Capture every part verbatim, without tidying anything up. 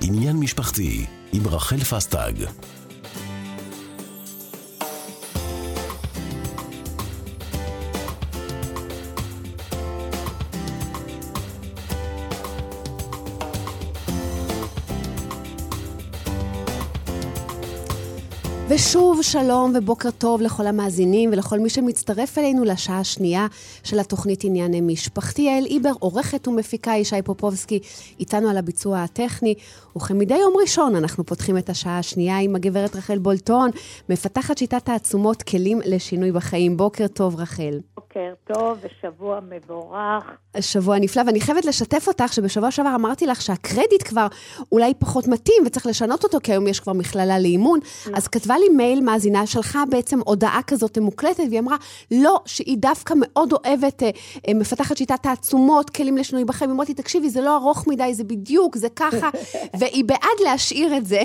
עניין משפחתי עם רחל פסטג. ושוב שלום ובוקר טוב לכל המאזינים ולכל מי שמצטרף אלינו לשעה השנייה של התוכנית עניין משפחתי. יעל איבר, עורכת ומפיקה, ישי פופובסקי איתנו על הביצוע הטכני, וכמדי יום ראשון אנחנו פותחים את השעה השנייה עם הגברת רחל בולטון, מפתחת שיטת העצומות כלים לשינוי בחיים. בוקר טוב רחל. בוקר טוב ושבוע מבורך. שבוע נפלא, ואני חייבת לשתף אותך שבשבוע שעבר אמרתי לך שהקרדיט כבר אולי פחות מתאים וצריך לשנות אותו, כי היום יש כבר מכללה לאימון. אז כתבה לי מייל מאזינה, שלחה בעצם הודעה כזאת מוקלטת, והיא אמרה לא, שהיא דווקא מאוד אוהבת, מפתחת שיטת העצומות, כלים לשינוי בחיים. אמרתי, תקשיבי, זה לא ארוך מדי, זה בדיוק, זה ככה, והיא בעד להשאיר את זה.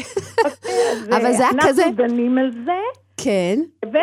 אבל זה היה כזה... אנחנו דנים על זה. כן.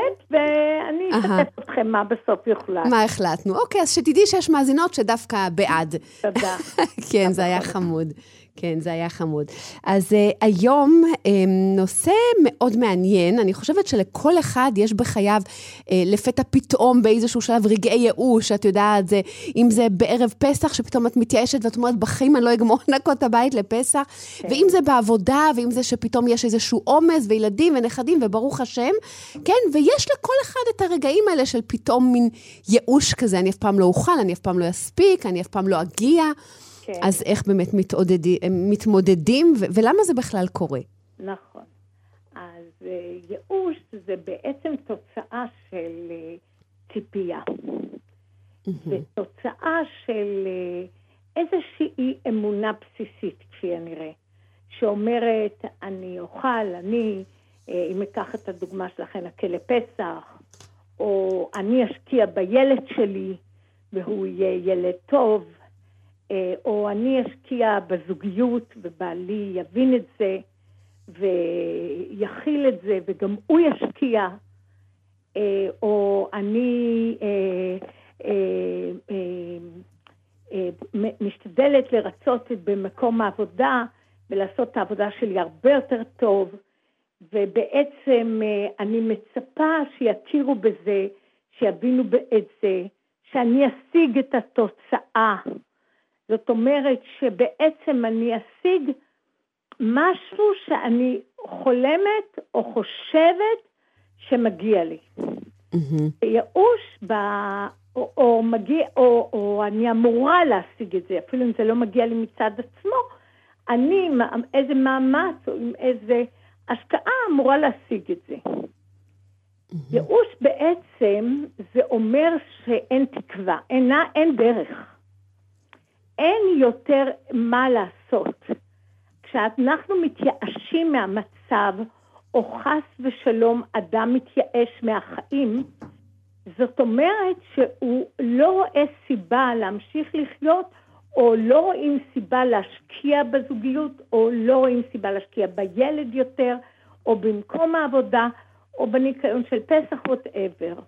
ואני אשתף אתכם מה בסוף יוחלט. מה החלטנו? אוקיי, אז שתדעי שיש מאזינות שדווקא בעד. תודה. כן, זה היה חמוד. כן, זה היה חמוד. אז uh, היום um, נושא מאוד מעניין. אני חושבת שלכל אחד יש בחייו uh, לפתע פתאום באיזשהו שלב רגעי ייאוש, את יודעת, זה, אם זה בערב פסח שפתאום את מתייאשת ואת אומרת בחיים אני לא אגמור לנקות הבית לפסח, כן. ואם זה בעבודה, ואם זה שפתאום יש איזשהו עומס וילדים ונכדים וברוך השם, כן, ויש לכל אחד את הרגעים האלה של פתאום מין ייאוש כזה, אני אף פעם לא אוכל, אני אף פעם לא אספיק, אני אף פעם לא אגיע. כן. אז איך באמת מתמודדים, מתמודדים ו- ולמה זה בכלל קורה? נכון. אז ייאוש זה בעצם תוצאה של ציפייה. Mm-hmm. זה תוצאה של איזושהי אמונה בסיסית, כפי הנראה, שאומרת, אני אוכל, אני, אם אקח את הדוגמה שלכם, אכה לפסח, או אני אשקיע בילד שלי, והוא יהיה ילד טוב, או אני אשקיע בזוגיות ובעלי יבין את זה ויחיל את זה וגם הוא ישקיע, או אני משתדלת לרצות במקום העבודה ולעשות את העבודה שלי הרבה יותר טוב, ובעצם אני מצפה שיכירו בזה, שיבינו את זה, שאני אשיג את התוצאה. זאת אומרת שבעצם אני אשיג משהו שאני חולמת או חושבת שמגיע לי. Mm-hmm. ייאוש ב... או, או, מגיע, או, או אני אמורה להשיג את זה, אפילו אם זה לא מגיע לי מצד עצמו, אני עם איזה מאמץ או עם איזה השקעה אמורה להשיג את זה. Mm-hmm. ייאוש בעצם זה אומר שאין תקווה, אין, אין דרך. אין יותר מה לעשות. כשאנחנו מתייאשים מהמצב, או חס ושלום אדם מתייאש מהחיים, זאת אומרת שהוא לא רואה סיבה להמשיך לחיות, או לא רואים סיבה להשקיע בזוגיות, או לא רואים סיבה להשקיע בילד יותר, או במקום העבודה, או בניקיון של פסח, whatever.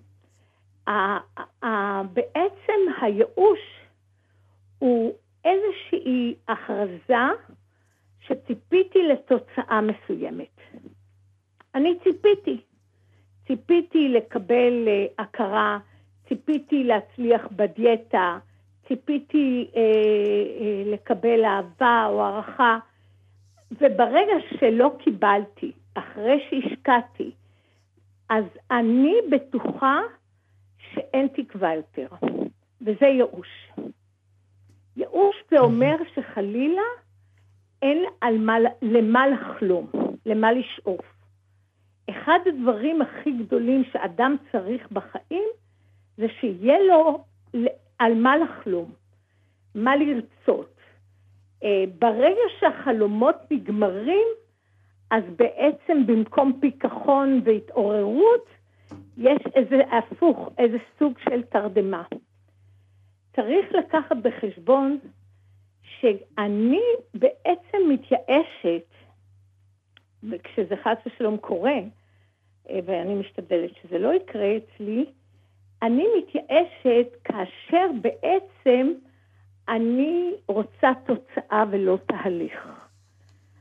בעצם הייאוש הוא איזושהי הכרזה שציפיתי לתוצאה מסוימת. אני ציפיתי. ציפיתי לקבל הכרה, ציפיתי להצליח בדיאטה, ציפיתי אה, אה, לקבל אהבה או הערכה, וברגע שלא קיבלתי, אחרי שהשקעתי, אז אני בטוחה שאין תקווה יותר. וזה ייאוש. ייאוש זה אומר שחלילה אין על מה, למה לחלום, למה לשאוף. אחד הדברים הכי גדולים שאדם צריך בחיים, זה שיהיה לו על מה לחלום, מה לרצות. ברגע שהחלומות נגמרים, אז בעצם במקום פיקחון והתעוררות, יש איזה הפוך, איזה סוג של תרדמה. צריך לקחת בחשבון שאני בעצם מתייאשת, וכשזה חס ושלום קורה, ואני משתדלת שזה לא יקרה אצלי, אני מתייאשת כאשר בעצם אני רוצה תוצאה ולא תהליך.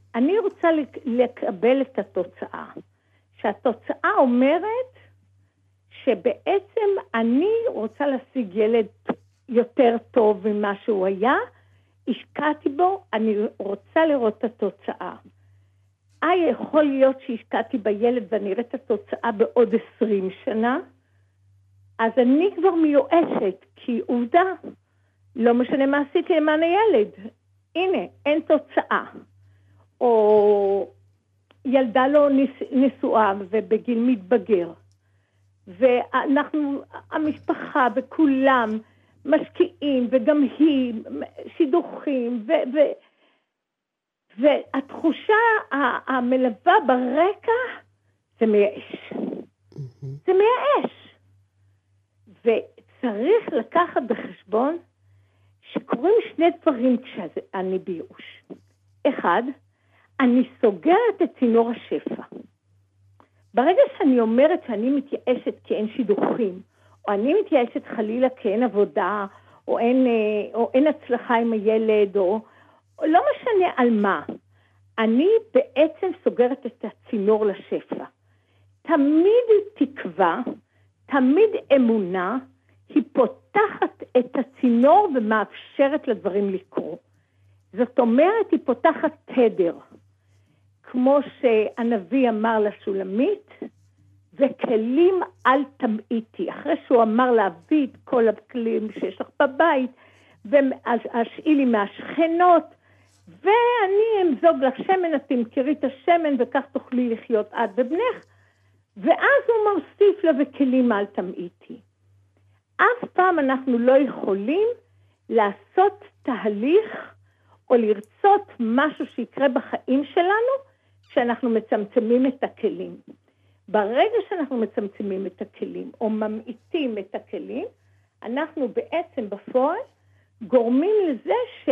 אני רוצה לקבל את התוצאה. שהתוצאה אומרת שבעצם אני רוצה להשיג ילד יותר טוב ממה שהוא היה, השקעתי בו, אני רוצה לראות את התוצאה. אה, יכול להיות שהשקעתי בילד ואני אראה את התוצאה בעוד עשרים שנה, אז אני כבר מיואשת, כי עובדה, לא משנה מה עשיתי למען הילד. הנה, אין תוצאה. או ילדה לו נשואה ובגיל מתבגר. ואנחנו, המשפחה וכולם משקיעים, וגם היא, שידוכים, ו... ו והתחושה המלווה ברקע זה מייאש. Mm-hmm. זה מייאש. וצריך לקחת בחשבון שקורים שני דברים כשאני בייאוש. אחד, אני סוגרת את צינור השפע. ברגע שאני אומרת שאני מתייאשת כי אין שידוכים, או אני מתייאשת חלילה כי אין עבודה, או אין, או אין הצלחה עם הילד, או, או לא משנה על מה, אני בעצם סוגרת את הצינור לשפע. תמיד תקווה, תמיד אמונה, היא פותחת את הצינור ומאפשרת לדברים לקרות. זאת אומרת, היא פותחת תדר. כמו שהנביא אמר לשולמית, וכלים אל תמעיתי. אחרי שהוא אמר להביא את כל הכלים שיש לך בבית, והשאילי מהשכנות, ואני אמזוג לך שמן, את תמכרי את השמן, וכך תוכלי לחיות עד בבנך. ואז הוא מוסיף לו, וכלים אל תמעיתי. אף פעם אנחנו לא יכולים לעשות תהליך, או לרצות משהו שיקרה בחיים שלנו, כשאנחנו מצמצמים את הכלים. ברגע שאנחנו מצמצמים את הכלים, או ממעיטים את הכלים, אנחנו בעצם בפועל גורמים לזה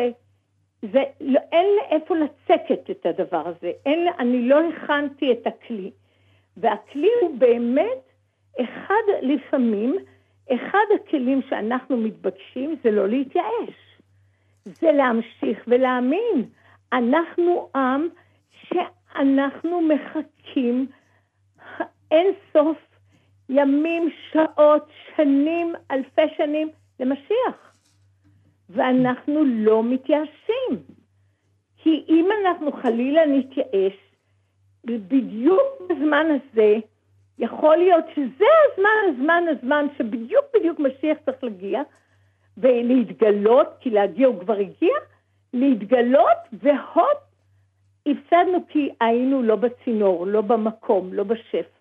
שזה, לא, אין לאיפה לצקת את הדבר הזה. אין, אני לא הכנתי את הכלי. והכלי הוא באמת, אחד לפעמים, אחד הכלים שאנחנו מתבקשים זה לא להתייאש. זה להמשיך ולהאמין. אנחנו עם שאנחנו מחכים אין סוף ימים, שעות, שנים, אלפי שנים למשיח. ואנחנו לא מתייאשים. כי אם אנחנו חלילה נתייאש, בדיוק בזמן הזה, יכול להיות שזה הזמן, הזמן, הזמן, שבדיוק בדיוק משיח צריך להגיע, ולהתגלות, כי להגיע הוא כבר הגיע, להתגלות, והופ, הפסדנו כי היינו לא בצינור, לא במקום, לא בשפע.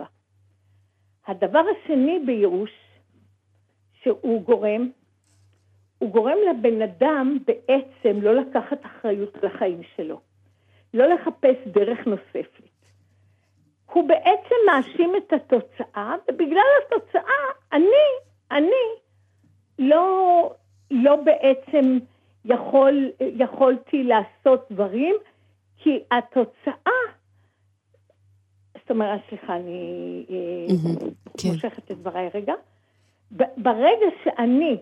הדבר השני בייאוש, שהוא גורם, הוא גורם לבן אדם בעצם לא לקחת אחריות לחיים שלו, לא לחפש דרך נוספת. הוא בעצם מאשים את התוצאה, ובגלל התוצאה, אני, אני, לא, לא בעצם יכול, יכולתי לעשות דברים, כי התוצאה, זאת אומרת, סליחה, אני מושכת את דבריי רגע, ברגע שאני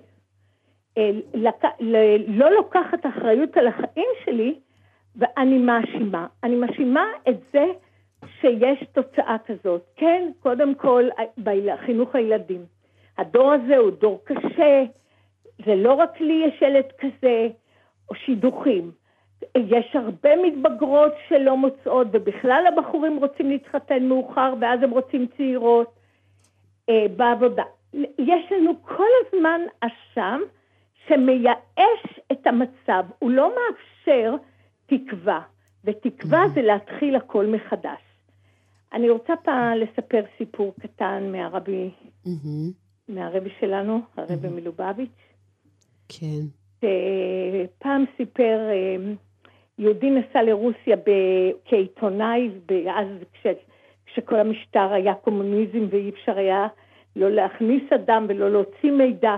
לא לוקחת אחריות על החיים שלי, ואני מאשימה, אני מאשימה את זה שיש תוצאה כזאת. כן, קודם כל, בחינוך הילדים. הדור הזה הוא דור קשה, זה לא רק לי יש ילד כזה, או שידוכים. יש הרבה מתבגרות שלא מוצאות, ובכלל הבחורים רוצים להתחתן מאוחר, ואז הם רוצים צעירות אה, בעבודה. יש לנו כל הזמן אשם שמייאש את המצב, הוא לא מאפשר תקווה, ותקווה mm-hmm. זה להתחיל הכל מחדש. אני רוצה פעם לספר סיפור קטן מהרבי, mm-hmm. מהרבי שלנו, הרבי mm-hmm. מלובביץ'. כן. פעם סיפר, יהודי נסע לרוסיה כעיתונאי, אז כש, כשכל המשטר היה קומוניזם ואי אפשר היה לא להכניס אדם ולא להוציא מידע.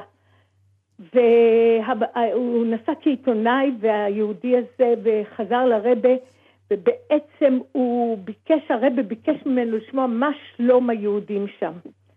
והוא נסע כעיתונאי והיהודי הזה וחזר לרבה, ובעצם הוא ביקש, הרבה ביקש ממנו לשמוע מה שלום היהודים שם.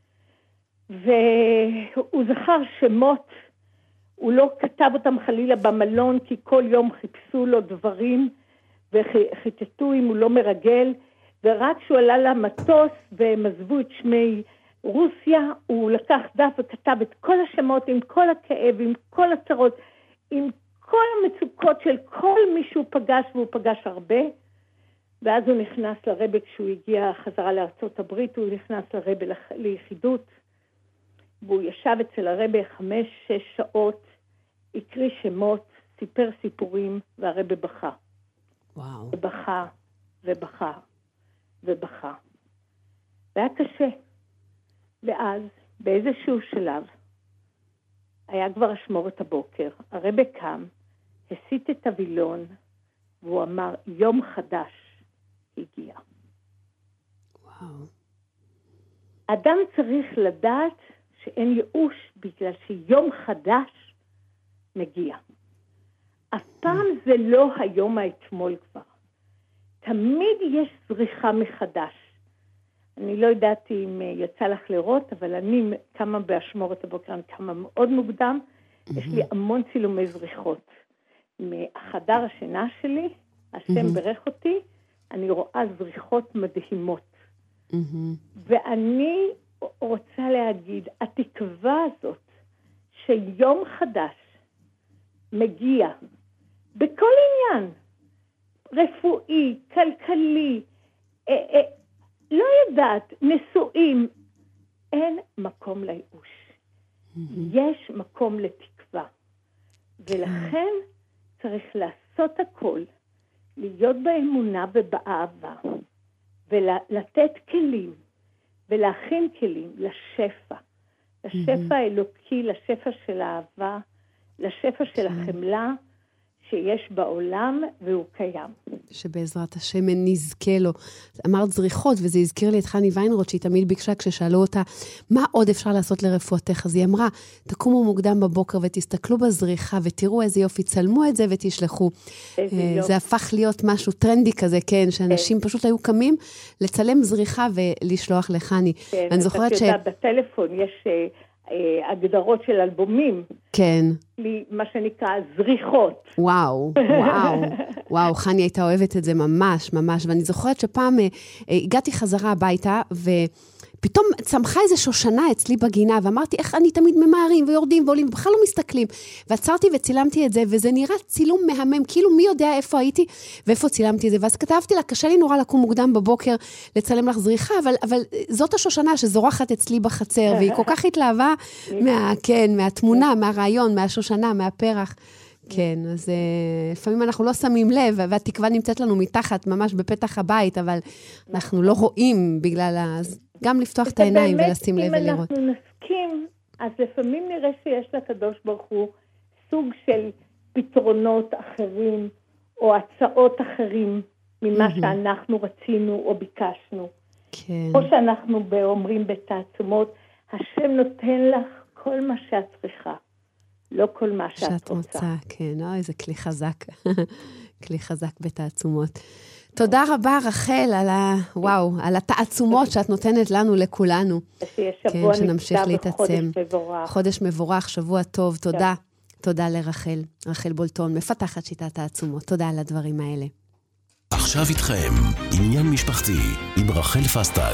והוא זכר שמות, הוא לא כתב אותם חלילה במלון, כי כל יום חיפשו לו דברים, וחיטטו אם הוא לא מרגל, ורק כשהוא עלה למטוס והם עזבו את שמי רוסיה, הוא לקח דף וכתב את כל השמות עם כל הכאב, עם כל הצרות, עם כל המצוקות של כל מי שהוא פגש, והוא פגש הרבה, ואז הוא נכנס לרבה, כשהוא הגיע חזרה לארצות הברית, הוא נכנס לרבה ליחידות, והוא ישב אצל הרבה חמש, שש שעות, הקריא שמות, סיפר סיפורים, והרבה בכה. וואו. ובכה, ובכה, ובכה. והיה קשה. ואז, באיזשהו שלב, היה כבר אשמורת הבוקר, הרבה קם, הסיט את הווילון, והוא אמר, יום חדש הגיע. וואו. אדם צריך לדעת שאין ייאוש, בגלל שיום חדש מגיע. אף פעם זה לא היום האתמול כבר. תמיד יש זריחה מחדש. אני לא ידעתי אם יצא לך לראות, אבל אני קמה באשמורת הבוקר, אני קמה מאוד מוקדם, יש לי המון צילומי זריחות. מהחדר השינה שלי, השם ברך אותי, אני רואה זריחות מדהימות. ואני רוצה להגיד, התקווה הזאת, שיום חדש מגיע, בכל עניין, רפואי, כלכלי, אה, אה, לא יודעת, נשואים, אין מקום לייאוש. יש מקום לתקווה. ולכן צריך לעשות הכל, להיות באמונה ובאהבה, ולתת כלים, ולהכין כלים לשפע. לשפע האלוקי, לשפע של האהבה, לשפע של החמלה, שיש בעולם והוא קיים. שבעזרת השם נזכה לו. אמרת זריחות, וזה הזכיר לי את חני ויינרוט, שהיא תמיד ביקשה כששאלו אותה, מה עוד אפשר לעשות לרפואתך? אז היא אמרה, תקומו מוקדם בבוקר ותסתכלו בזריחה, ותראו איזה יופי, צלמו את זה ותשלחו. זה הפך להיות משהו טרנדי כזה, כן, שאנשים פשוט היו קמים לצלם זריחה ולשלוח לחני. כן, אתה יודעת, בטלפון יש הגדרות של אלבומים. כן. לי, מה שנקרא, זריחות. וואו, וואו, וואו, חני הייתה אוהבת את זה ממש, ממש, ואני זוכרת שפעם אה, הגעתי חזרה הביתה, ופתאום צמחה איזו שושנה אצלי בגינה, ואמרתי, איך אני תמיד ממהרים ויורדים ועולים, ובכלל לא מסתכלים, ועצרתי וצילמתי את זה, וזה נראה צילום מהמם, כאילו מי יודע איפה הייתי, ואיפה צילמתי את זה, ואז כתבתי לה, קשה לי נורא לקום מוקדם בבוקר, לצלם לך זריחה, אבל, אבל זאת השושנה שזורחת אצלי בחצר, והיא כל כך התלהבה מה, כן, מהתמונה, מהרעיון, מהשושנה, מהפרח. כן, אז לפעמים אנחנו לא שמים לב, והתקווה נמצאת לנו מתחת, ממש בפתח הבית, אבל אנחנו לא רואים בגלל ה... גם לפתוח את העיניים ולשים לב ולראות. אם אנחנו נסכים, אז לפעמים נראה שיש לקדוש ברוך הוא סוג של פתרונות אחרים, או הצעות אחרים, ממה שאנחנו רצינו או ביקשנו. כן. או שאנחנו אומרים בתעצומות, השם נותן לך כל מה שאת צריכה. לא כל מה שאת, שאת רוצה. רוצה. כן, אוי, זה כלי חזק. כלי חזק בתעצומות. תודה רבה, רחל, על ה... וואו, על התעצומות שאת נותנת לנו, לכולנו. שיהיה שבוע כן, שנמשיך להתעצם. חודש מבורך. חודש מבורך, שבוע טוב. תודה. תודה לרחל. רחל בולטון, מפתחת שיטת העצומות. תודה על הדברים האלה. עכשיו איתכם, עניין משפחתי, עם רחל פסטג.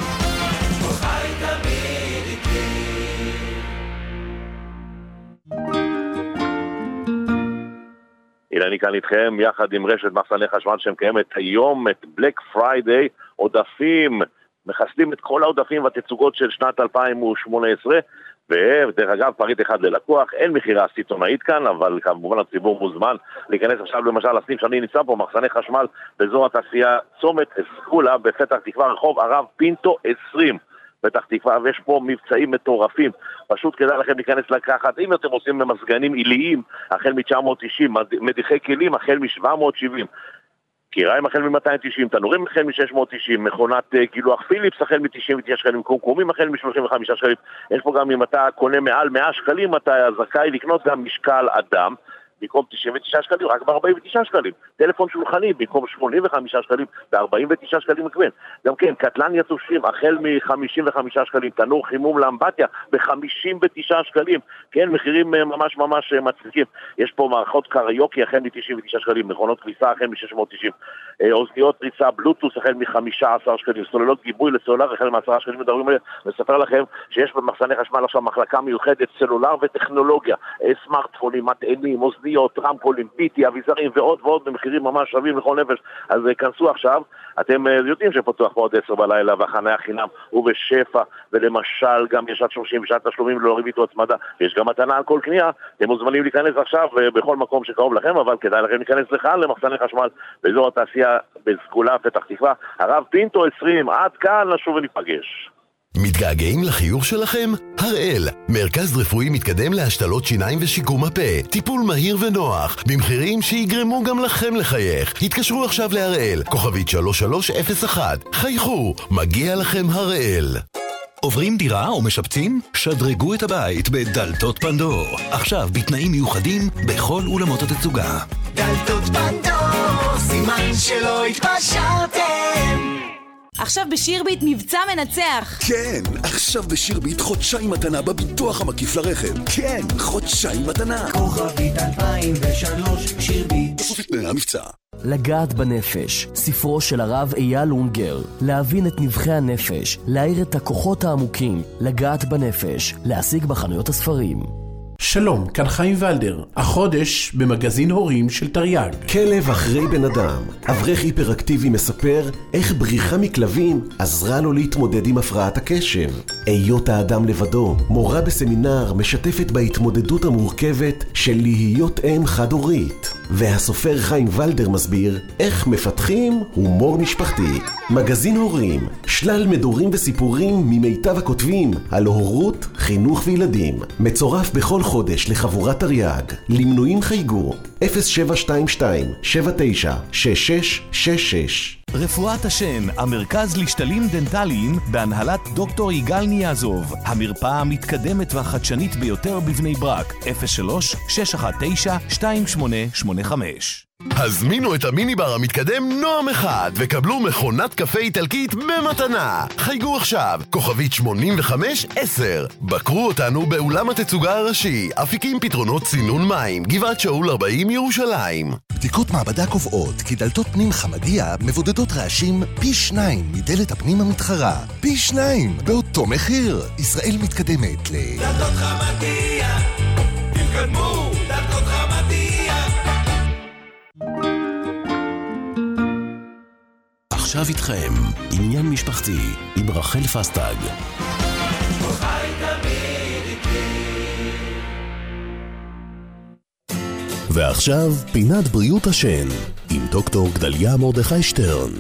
אילני כאן איתכם, יחד עם רשת מחסני חשמל שמקיימת היום את בלק פריידיי, עודפים, מחסלים את כל העודפים והתצוגות של שנת אלפיים שמונה עשרה, ודרך אגב פריט אחד ללקוח, אין מחירה סיטונאית כאן, אבל כמובן הציבור מוזמן להיכנס עכשיו למשל לסניף שאני נמצא פה, מחסני חשמל באזור התעשייה צומת אסכולה בפתח תקווה, רחוב הרב פינטו עשרים. פתח תקווה, ויש פה מבצעים מטורפים, פשוט כדאי לכם להיכנס לקחת, אם אתם עושים במזגנים עיליים, החל מ-תשע מאות תשעים, מדיחי כלים החל מ-שבע מאות שבעים, קיריים החל מ-מאתיים תשעים, תנורים החל מ-שש מאות תשעים, מכונת גילוח פיליפס החל מ-תשעים ותשעה שקלים, קומקומים החל מ-שלושים וחמישה שקלים, יש פה גם אם אתה קונה מעל מאה שקלים, אתה זכאי לקנות גם משקל אדם, במקום תשעים ותשעה שקלים, רק ב-ארבעים ותשעה שקלים. טלפון שולחני, במקום שמונים וחמישה שקלים, ב-ארבעים ותשעה שקלים מקוון. גם כן, קטלן יצושים, החל מ-חמישים וחמישה שקלים, תנור חימום לאמבטיה, ב-חמישים ותשעה שקלים. כן, מחירים ממש ממש מצחיקים. יש פה מערכות קריוקי, החל מ-תשעים ותשעה שקלים, מכונות כביסה, החל מ-שש מאות ותשעים. אוזניות ריצה, בלוטוס, החל מ-חמישה עשר שקלים. סוללות גיבוי לסולר, החל מ-עשרה שקלים. מדברים עליה. נספר לכם שיש במחסני חשמל עכשיו מחלקה מיוחדת, סלולר וטכנולוגיה, סמארטפונים, מטענים, אוזניות, רמקולים, ביטי, אביזרים ועוד ועוד במחירים ממש שווים לכל נפש. אז כנסו עכשיו, אתם יודעים שפתוח פה עוד עשר בלילה והחניה חינם ובשפע, ולמשל גם יש עד שלושים ושעת תשלומים ללא ריבית או הצמדה, ויש גם מתנה על כל קנייה. אתם מוזמנים להיכנס עכשיו בכל מקום שקרוב לכם, אבל כדאי לכם להיכנס לכאן למחסני חשמל באזור התעשייה בסגולה פתח תקווה. הרב פינטו עשרים, עד כאן, נשוב וניפגש. מתגעגעים לחיוך שלכם? הראל, מרכז רפואי מתקדם להשתלות שיניים ושיקום הפה, טיפול מהיר ונוח, במחירים שיגרמו גם לכם לחייך. התקשרו עכשיו להראל, כוכבית שלוש שלוש אפס אחת. חייכו, מגיע לכם הראל. עוברים דירה או משפצים? שדרגו את הבית בדלתות פנדור. עכשיו בתנאים מיוחדים בכל אולמות התצוגה. דלתות פנדור, סימן שלא התפשרתם. עכשיו בשירביט מבצע מנצח. כן, עכשיו בשירביט חודשיים מתנה בביטוח המקיף לרכב. כן, חודשיים מתנה. כוכבית אלפיים ושלוש שירביט. בסוף תנאי המבצע. לגעת בנפש, ספרו של הרב אייל אונגר. להבין את נבחי הנפש, להאיר את הכוחות העמוקים, לגעת בנפש, להשיג בחנויות הספרים. שלום, כאן חיים ולדר, החודש במגזין הורים של תרי"ג. כלב אחרי בן אדם. אברך היפראקטיבי מספר איך בריחה מכלבים עזרה לו להתמודד עם הפרעת הקשב. היות האדם לבדו, מורה בסמינר משתפת בהתמודדות המורכבת של להיות אם חד-הורית. והסופר חיים ולדר מסביר איך מפתחים הומור משפחתי. מגזין הורים, שלל מדורים וסיפורים ממיטב הכותבים על הורות, חינוך וילדים. מצורף בכל חודש לחבורת תרי"ג. למנויים חייגו אפס שבע שתיים שתיים שבע תשע שש שש שש שש. רפואת השן, המרכז לשתלים דנטליים בהנהלת דוקטור יגאל ניאזוב, המרפאה המתקדמת והחדשנית ביותר בבני ברק. אפס שלוש שש אחת תשע שתיים שמונה שמונה חמש. הזמינו את המיני בר המתקדם נועם אחד וקבלו מכונת קפה איטלקית במתנה. חייגו עכשיו, כוכבית שמונים וחמש עשר. בקרו אותנו באולם התצוגה הראשי, אפיקים פתרונות צינון מים, גבעת שאול ארבעים ירושלים. בדיקות מעבדה קובעות כי דלתות פנים חמדיה מבודדות רעשים פי שניים מדלת הפנים המתחרה. פי שניים באותו מחיר. ישראל מתקדמת ל... דלתות חמדיה, תתקדמו, דלתות חמדיה. עכשיו איתכם, עניין משפחתי עם רחל פסטג. ועכשיו פינת בריאות השן עם דוקטור גדליה מרדכי שטרן.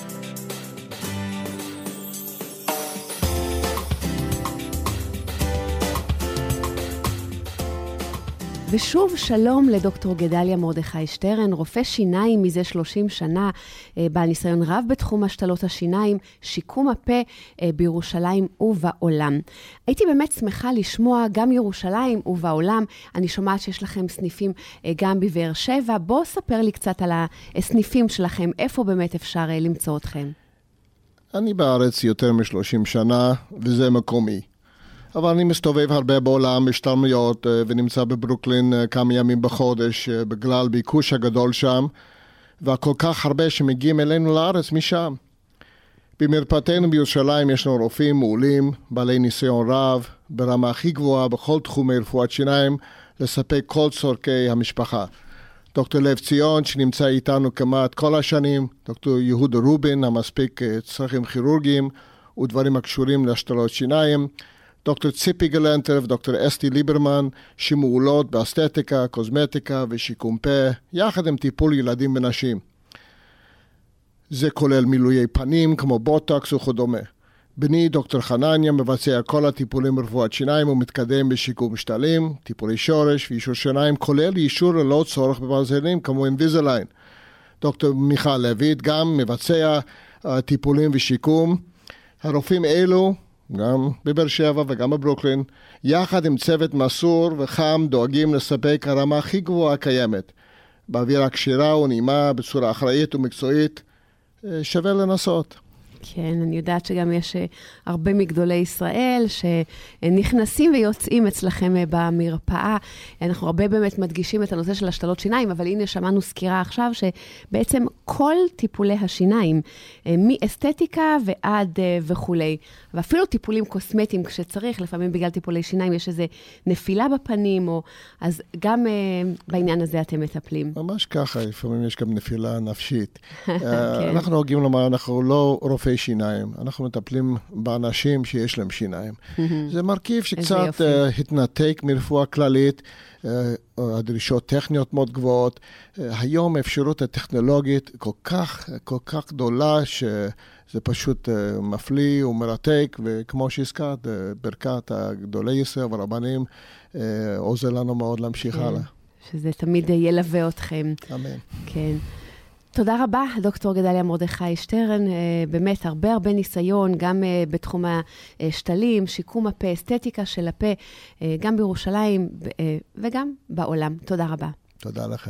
ושוב שלום לדוקטור גדליה מרדכי שטרן, רופא שיניים מזה שלושים שנה, בעל ניסיון רב בתחום השתלות השיניים, שיקום הפה בירושלים ובעולם. הייתי באמת שמחה לשמוע גם ירושלים ובעולם. אני שומעת שיש לכם סניפים גם בבאר שבע. בוא ספר לי קצת על הסניפים שלכם, איפה באמת אפשר למצוא אתכם. אני בארץ יותר מ-שלושים שנה, וזה מקומי. אבל אני מסתובב הרבה בעולם, משתלמויות, ונמצא בברוקלין כמה ימים בחודש, בגלל ביקוש הגדול שם, וכל כך הרבה שמגיעים אלינו לארץ משם. במרפאתנו בירושלים יש לנו רופאים מעולים, בעלי ניסיון רב, ברמה הכי גבוהה בכל תחומי רפואת שיניים, לספק כל צורכי המשפחה. דוקטור לב ציון, שנמצא איתנו כמעט כל השנים, דוקטור יהודה רובין, המספיק צרכים כירורגיים, ודברים הקשורים להשתלות שיניים, דוקטור ציפי גלנטר ודוקטור אסתי ליברמן, שמעולות באסתטיקה, קוסמטיקה ושיקום פה, יחד עם טיפול ילדים ונשים. זה כולל מילויי פנים כמו בוטוקס וכדומה. בני דוקטור חנניה מבצע כל הטיפולים ברפואת שיניים ומתקדם בשיקום שתלים, טיפולי שורש ואישור שיניים, כולל אישור ללא צורך בברזלים כמו אינביזליין. דוקטור מיכל לויט גם מבצע טיפולים ושיקום. הרופאים אלו גם בבאר שבע וגם בברוקלין, יחד עם צוות מסור וחם דואגים לספק הרמה הכי גבוהה הקיימת. באווירה קשירה ונעימה, בצורה אחראית ומקצועית, שווה לנסות. כן, אני יודעת שגם יש הרבה מגדולי ישראל שנכנסים ויוצאים אצלכם במרפאה. אנחנו הרבה באמת מדגישים את הנושא של השתלות שיניים, אבל הנה שמענו סקירה עכשיו שבעצם כל טיפולי השיניים, מאסתטיקה ועד וכולי, ואפילו טיפולים קוסמטיים כשצריך, לפעמים בגלל טיפולי שיניים יש איזו נפילה בפנים, או, אז גם בעניין הזה אתם מטפלים. ממש ככה, לפעמים יש גם נפילה נפשית. אנחנו נוהגים לומר, אנחנו לא רופאי שיניים, אנחנו מטפלים באנשים שיש להם שיניים. זה מרכיב שקצת התנתק מרפואה כללית, הדרישות טכניות מאוד גבוהות. היום האפשרות הטכנולוגית כל כך, כל כך גדולה שזה פשוט מפליא ומרתק, וכמו שהזכרת, ברכת הגדולי ישראל והרבנים עוזר לנו מאוד להמשיך הלאה. שזה תמיד ילווה אתכם. אמן. כן. תודה רבה, דוקטור גדליה מרדכי שטרן, באמת הרבה הרבה ניסיון, גם בתחום השתלים, שיקום הפה, אסתטיקה של הפה, גם בירושלים וגם בעולם. תודה רבה. תודה לכם.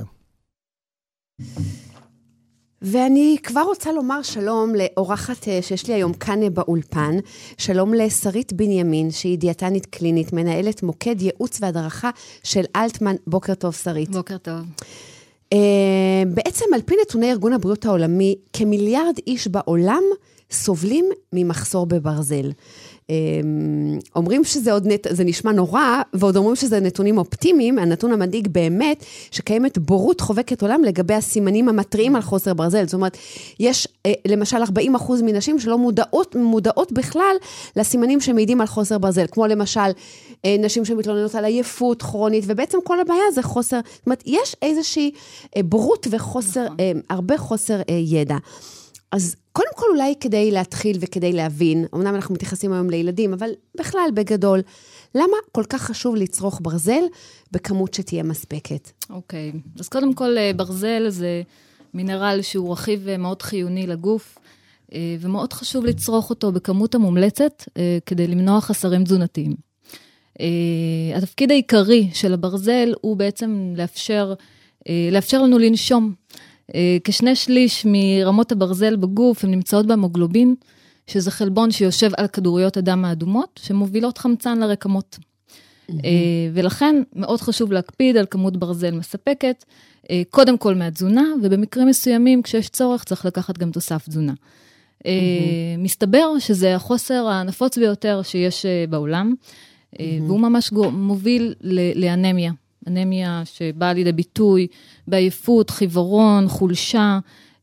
ואני כבר רוצה לומר שלום לאורחת שיש לי היום כאן באולפן, שלום לשרית בנימין, שהיא דיאטנית קלינית, מנהלת מוקד ייעוץ והדרכה של אלטמן. בוקר טוב, שרית. בוקר טוב. Uh, בעצם על פי נתוני ארגון הבריאות העולמי, כמיליארד איש בעולם סובלים ממחסור בברזל. Uh, אומרים שזה עוד נת... זה נשמע נורא, ועוד אומרים שזה נתונים אופטימיים, הנתון המדאיג באמת, שקיימת בורות חובקת עולם לגבי הסימנים המטריים על חוסר ברזל. זאת אומרת, יש uh, למשל ארבעים אחוז מנשים שלא מודעות, מודעות בכלל לסימנים שמעידים על חוסר ברזל, כמו למשל נשים שמתלוננות על עייפות כרונית, ובעצם כל הבעיה זה חוסר, זאת אומרת, יש איזושהי בורות וחוסר, נכון. הרבה חוסר ידע. אז קודם כל אולי כדי להתחיל וכדי להבין, אמנם אנחנו מתייחסים היום לילדים, אבל בכלל בגדול, למה כל כך חשוב לצרוך ברזל בכמות שתהיה מספקת? אוקיי, אז קודם כל ברזל זה מינרל שהוא רכיב מאוד חיוני לגוף, ומאוד חשוב לצרוך אותו בכמות המומלצת, כדי למנוע חסרים תזונתיים. Uh, התפקיד העיקרי של הברזל הוא בעצם לאפשר, uh, לאפשר לנו לנשום. Uh, כשני שליש מרמות הברזל בגוף הם נמצאות בהמוגלובין, שזה חלבון שיושב על כדוריות הדם האדומות, שמובילות חמצן לרקמות. Mm-hmm. Uh, ולכן מאוד חשוב להקפיד על כמות ברזל מספקת, uh, קודם כל מהתזונה, ובמקרים מסוימים כשיש צורך צריך לקחת גם תוסף תזונה. Mm-hmm. Uh, מסתבר שזה החוסר הנפוץ ביותר שיש uh, בעולם, Mm-hmm. והוא ממש מוביל לאנמיה, אנמיה שבאה לידי ביטוי, בעייפות, חיוורון, חולשה,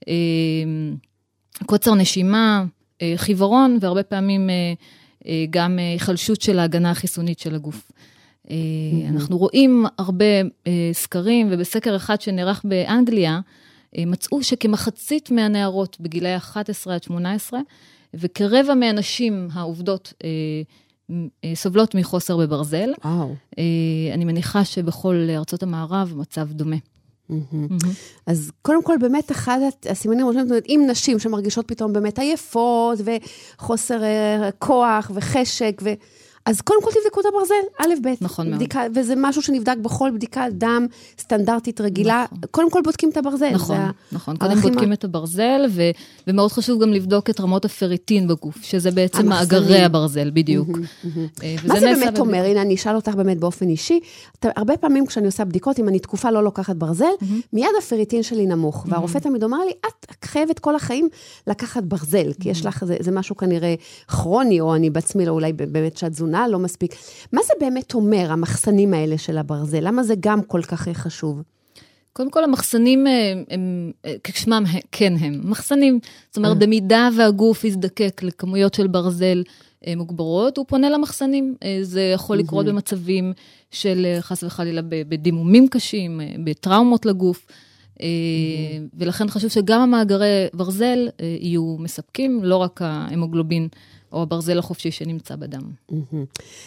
קוצר נשימה, חיוורון, והרבה פעמים גם חלשות של ההגנה החיסונית של הגוף. Mm-hmm. אנחנו רואים הרבה סקרים, ובסקר אחד שנערך באנגליה, מצאו שכמחצית מהנערות בגילי אחת עשרה עד שמונה עשרה, וכרבע מהנשים העובדות סובלות מחוסר בברזל. וואו. אני מניחה שבכל ארצות המערב מצב דומה. אז קודם כל באמת אחד הסימנים, אם נשים שמרגישות פתאום באמת עייפות וחוסר כוח וחשק ו... אז קודם כל תבדקו את הברזל, א' ב'. נכון מאוד. בדיקה, וזה משהו שנבדק בכל בדיקת דם סטנדרטית רגילה. נכון. קודם כל בודקים את הברזל. נכון, נכון. קודם בודקים ה... את הברזל, ו... ומאוד חשוב גם לבדוק את רמות הפריטין בגוף, שזה בעצם מאגרי הברזל, בדיוק. מה זה באמת אומר? הנה, אני אשאל אותך באמת באופן אישי. הרבה פעמים כשאני עושה בדיקות, אם אני תקופה לא לוקחת ברזל, מיד הפריטין שלי נמוך. והרופא תמיד אומר לי, את חייבת כל החיים לקחת ברזל, כי יש לך, זה, זה משהו כנראה כרוני, או אני בעצמי, אולי באמת שהתזונה לא מספיק. מה זה באמת אומר, המחסנים האלה של הברזל? למה זה גם כל כך חשוב? קודם כל, המחסנים, הם, כשמם כן הם, מחסנים. זאת אומרת, במידה והגוף יזדקק לכמויות של ברזל מוגברות, הוא פונה למחסנים. זה יכול לקרות במצבים של חס וחלילה בדימומים קשים, בטראומות לגוף, ולכן חשוב שגם המאגרי ברזל יהיו מספקים, לא רק ההמוגלובין או הברזל החופשי שנמצא בדם.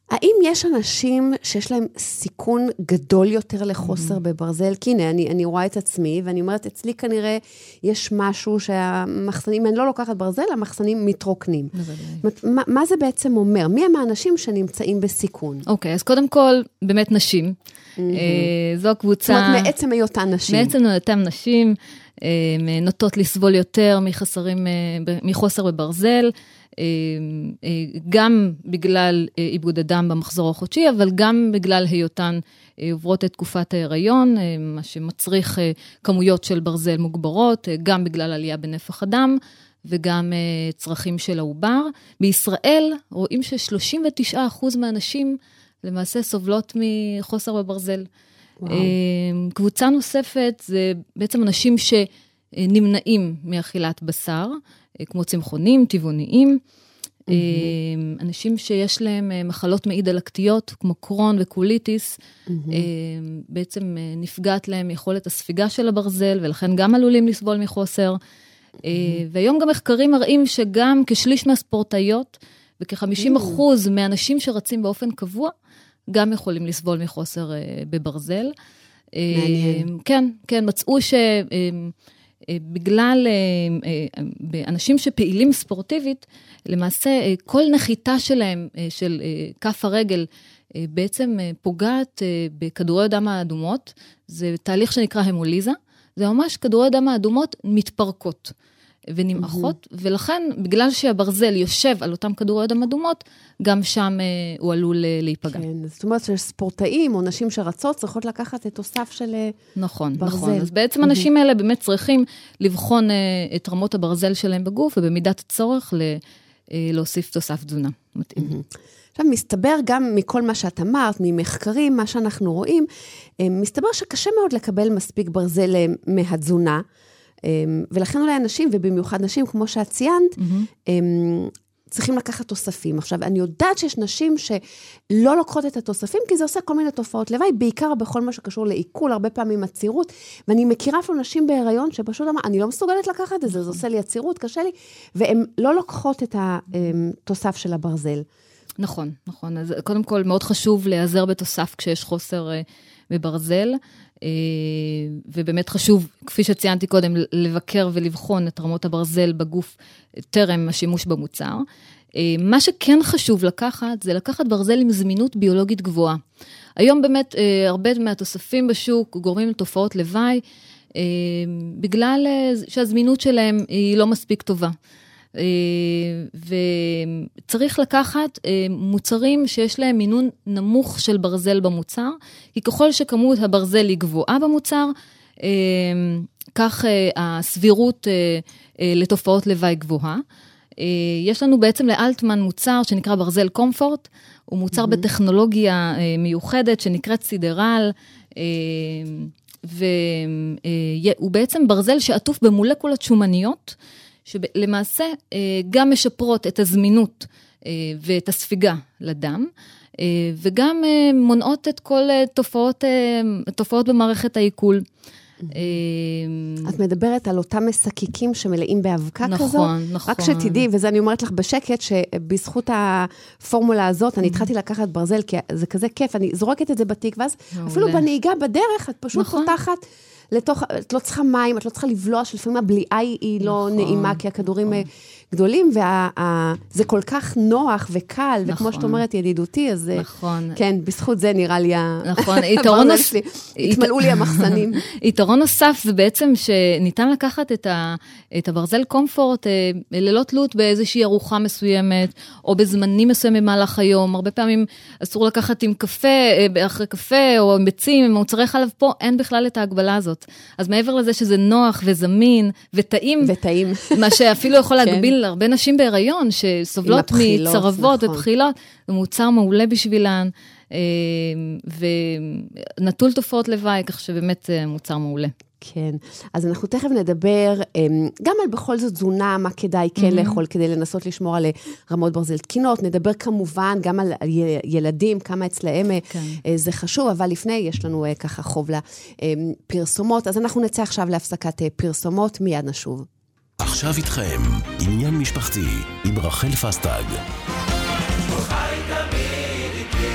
האם יש אנשים שיש להם סיכון גדול יותר לחוסר בברזל? כי הנה, אני, אני רואה את עצמי, ואני אומרת, אצלי כנראה יש משהו שהמחסנים, אני לא לוקחת ברזל, המחסנים מתרוקנים. מה, מה זה בעצם אומר? מי הם האנשים שנמצאים בסיכון? אוקיי, אז קודם כל, באמת נשים. זו הקבוצה... זאת אומרת, מעצם היותן נשים. מעצם היותן נשים, נוטות לסבול יותר מחסרים, מחוסר בברזל, גם בגלל איבוד הדם במחזור החודשי, אבל גם בגלל היותן עוברות את תקופת ההיריון, מה שמצריך כמויות של ברזל מוגברות, גם בגלל עלייה בנפח הדם, וגם צרכים של העובר. בישראל רואים ש-שלושים ותשעה אחוז מהנשים למעשה סובלות מחוסר בברזל. וואו. קבוצה נוספת זה בעצם אנשים שנמנעים מאכילת בשר, כמו צמחונים, טבעוניים, mm-hmm. אנשים שיש להם מחלות מעי דלקתיות, כמו קרון וקוליטיס, mm-hmm. בעצם נפגעת להם יכולת הספיגה של הברזל, ולכן גם עלולים לסבול מחוסר. Mm-hmm. והיום גם מחקרים מראים שגם כשליש מהספורטאיות, וכ-חמישים אחוז mm-hmm. מהאנשים שרצים באופן קבוע, גם יכולים לסבול מחוסר בברזל. מעניין. כן, כן, מצאו ש... בגלל אנשים שפעילים ספורטיבית, למעשה כל נחיתה שלהם, של כף הרגל, בעצם פוגעת בכדורי דם האדומות, זה תהליך שנקרא המוליזה, זה ממש כדורי דם האדומות מתפרקות ונמעכות, ולכן בגלל שהברזל יושב על אותם כדורי דם אדומות, גם שם הוא עלול להיפגע. כן, זאת אומרת שספורטאים או נשים שרצות צריכות לקחת את תוסף של נכון, ברזל. נכון, אז בעצם אנשים האלה באמת צריכים לבחון את רמות הברזל שלהם בגוף, ובמידת הצורך להוסיף תוסף תזונה מתאים. עכשיו, מסתבר גם מכל מה שאת אמרת, ממחקרים, מה שאנחנו רואים, מסתבר שקשה מאוד לקבל מספיק ברזל מהתזונה, ולכן אולי אנשים, ובמיוחד נשים, כמו שאת ציינת, mm-hmm. צריכים לקחת תוספים. עכשיו, אני יודעת שיש נשים שלא לוקחות את התוספים, כי זה עושה כל מיני תופעות לוואי, בעיקר בכל מה שקשור לעיכול, הרבה פעמים עצירות, ואני מכירה אפילו נשים בהיריון, שפשוט אמרה, אני לא מסוגלת לקחת את זה, זה עושה לי עצירות, קשה לי, והן לא לוקחות את התוסף של הברזל. נכון, נכון. אז קודם כל, מאוד חשוב להיעזר בתוסף כשיש חוסר בברזל, ובאמת חשוב, כפי שציינתי קודם, לבקר ולבחון את רמות הברזל בגוף טרם השימוש במוצר. מה שכן חשוב לקחת, זה לקחת ברזל עם זמינות ביולוגית גבוהה. היום באמת הרבה מהתוספים בשוק גורמים לתופעות לוואי, בגלל שהזמינות שלהם היא לא מספיק טובה. וצריך לקחת מוצרים שיש להם מינון נמוך של ברזל במוצר, כי ככל שכמות הברזל היא גבוהה במוצר, כך הסבירות לתופעות לוואי גבוהה. יש לנו בעצם לאלטמן מוצר שנקרא ברזל קומפורט, הוא מוצר mm-hmm. בטכנולוגיה מיוחדת שנקראת סידרל, והוא בעצם ברזל שעטוף במולקולות שומניות, שלמעשה גם משפרות את הזמינות ואת הספיגה לדם, וגם מונעות את כל תופעות, תופעות במערכת העיכול. את מדברת על אותם מסקיקים שמלאים באבקה כזו? נכון, נכון. רק שתדעי, וזה אני אומרת לך בשקט, שבזכות הפורמולה הזאת, אני התחלתי לקחת ברזל, כי זה כזה כיף, אני זורקת את זה בתיק, ואז אפילו בנהיגה בדרך, את פשוט פותחת, לתוך, את לא צריכה מים, את לא צריכה לבלוע, שלפעמים הבליעה היא לא נעימה, כי הכדורים גדולים, וזה כל כך נוח וקל, וכמו שאת אומרת, ידידותי, אז כן, בזכות זה נראה לי הברזל שלי. התמלאו לי המחסנים. יתרון נוסף זה בעצם שניתן לקחת את הברזל קומפורט ללא תלות באיזושהי ארוחה מסוימת, או בזמנים מסוימים במהלך היום. הרבה פעמים אסור לקחת עם קפה, אחרי קפה, או עם ביצים, עם מוצרי חלב פה, אין בכלל את ההגבלה הזאת. אז מעבר לזה שזה נוח וזמין וטעים, וטעים. מה שאפילו יכול להגביל הרבה נשים בהיריון, שסובלות מצרבות ובחילות, זה מוצר מעולה בשבילן, ונטול תופעות לוואי, כך שבאמת מוצר מעולה. כן, אז אנחנו תכף נדבר גם על בכל זאת תזונה, מה כדאי כן לאכול כדי לנסות לשמור על רמות ברזל תקינות, נדבר כמובן גם על ילדים, כמה אצלהם זה חשוב, אבל לפני יש לנו ככה חוב לפרסומות, אז אנחנו נצא עכשיו להפסקת פרסומות, מיד נשוב. עכשיו איתכם, עניין משפחתי עם רחל פסטג. חי תמיד איתי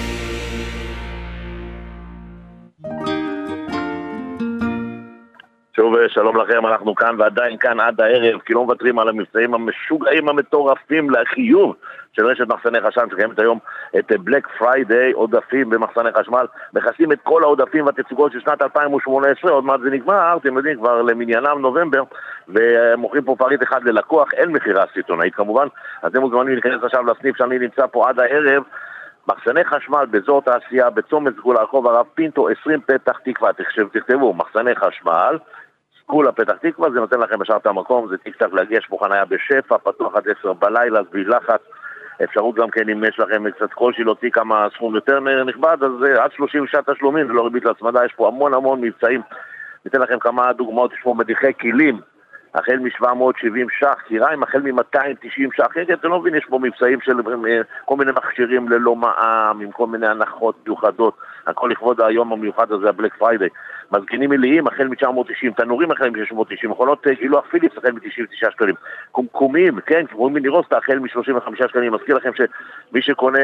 שוב, שלום לכם, אנחנו כאן ועדיין כאן עד הערב, כי לא מוותרים על המבצעים המשוגעים המטורפים לחיוב של רשת מחסני חשמל שקיימת היום את בלק פריידיי, עודפים במחסני חשמל, מכסים את כל העודפים והתצוגות של שנת אלפיים שמונה עשרה, עוד מעט זה נגמר, אתם יודעים, כבר למניינם נובמבר, ומוכרים פה פריט אחד ללקוח, אין מחירה סיטונאית כמובן, אז אתם מוזמנים להיכנס עכשיו לסניף שאני נמצא פה עד הערב, מחסני חשמל באזור תעשייה, בצומת סגולה, רחוב הרב פינטו, עשרים פתח תקווה, תכתבו, מחסני חשמל, סגולה פתח תקווה, זה נותן לכם בשאר את המקום, זה טיק טק להגיע, יש פה חניה בשפע, פתוח עד עשר בלילה, בלי לחץ, אפשרות גם כן אם יש לכם קצת כלשהי להוציא כמה סכום יותר נכבד, אז עד שלושים שעת תשלומים, ולא ריבית להצמדה, יש פה המון המון מבצעים, ניתן לכם כמה דוגמאות, יש פה מדיחי כלים, החל מ-שבע מאות שבעים שח, קיריים, החל מ-מאתיים תשעים שח, אתם לא מבין, יש פה מבצעים של כל מיני מכשירים ללא מע"מ, עם כל מיני הנחות מיוחדות, הכל לכבוד היום המיוחד הזה, הבלק פריידיי, מזגינים מלאים, החל מ-תשע מאות תשעים, תנורים החל מ-שש מאות תשעים, מכונות גילוח פיליפס החל מ-תשעים ותשעה שקלים, קומקומים, כן, קומקומים מנירוסטה החל מ-שלושים וחמישה שקלים, מזכיר לכם שמי שקונה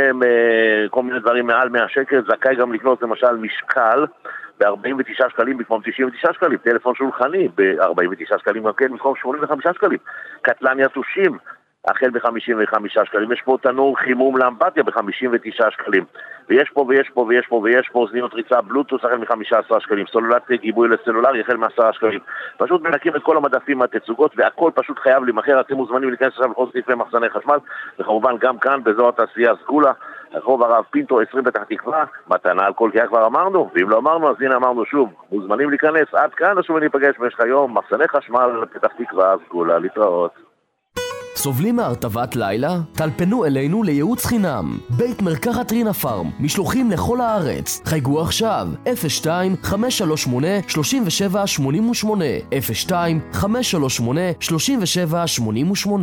כל מיני דברים מעל מאה שקל, זכאי גם לקנות למשל משקל, ב-ארבעים ותשעה שקלים במקום תשעים ותשעה שקלים, טלפון שולחני ב-ארבעים ותשעה שקלים גם כן במקום שמונים וחמישה שקלים, קטלן יתושים החל ב-חמישים וחמישה שקלים, יש פה תנור חימום לאמבטיה ב-חמישים ותשעה שקלים, ויש פה ויש פה ויש פה ויש פה אוזניות ריצה בלוטוס החל מ-חמישה עשר שקלים, סולולת גיבוי לסלולרי החל מ-עשרה שקלים, פשוט מנקים את כל המדפים מהתצוגות והכל פשוט חייב למחר, אתם מוזמנים להיכנס עכשיו לכל סניפי מחסני חשמל, וכמובן גם כאן באזור התעשייה סגולה, רחוב הרב פינטו עשרים פתח תקווה, מתנה על כל קיה כבר אמרנו, ואם לא אמרנו אז הנה אמרנו שוב, מוזמנים להיכנס עד כאן, ושוב ניפגש במשך היום, מחסני חשמל פתח תקווה סגולה, להתראות. סובלים מהרטבת לילה? טלפנו אלינו לייעוץ חינם. בית מרקחת רינה פארם, משלוחים לכל הארץ. חייגו עכשיו אפס שתיים חמש שלוש שמונה שלוש שבע שמונה שמונה אפס שתיים חמש שלוש שמונה שלוש שבע שמונה שמונה.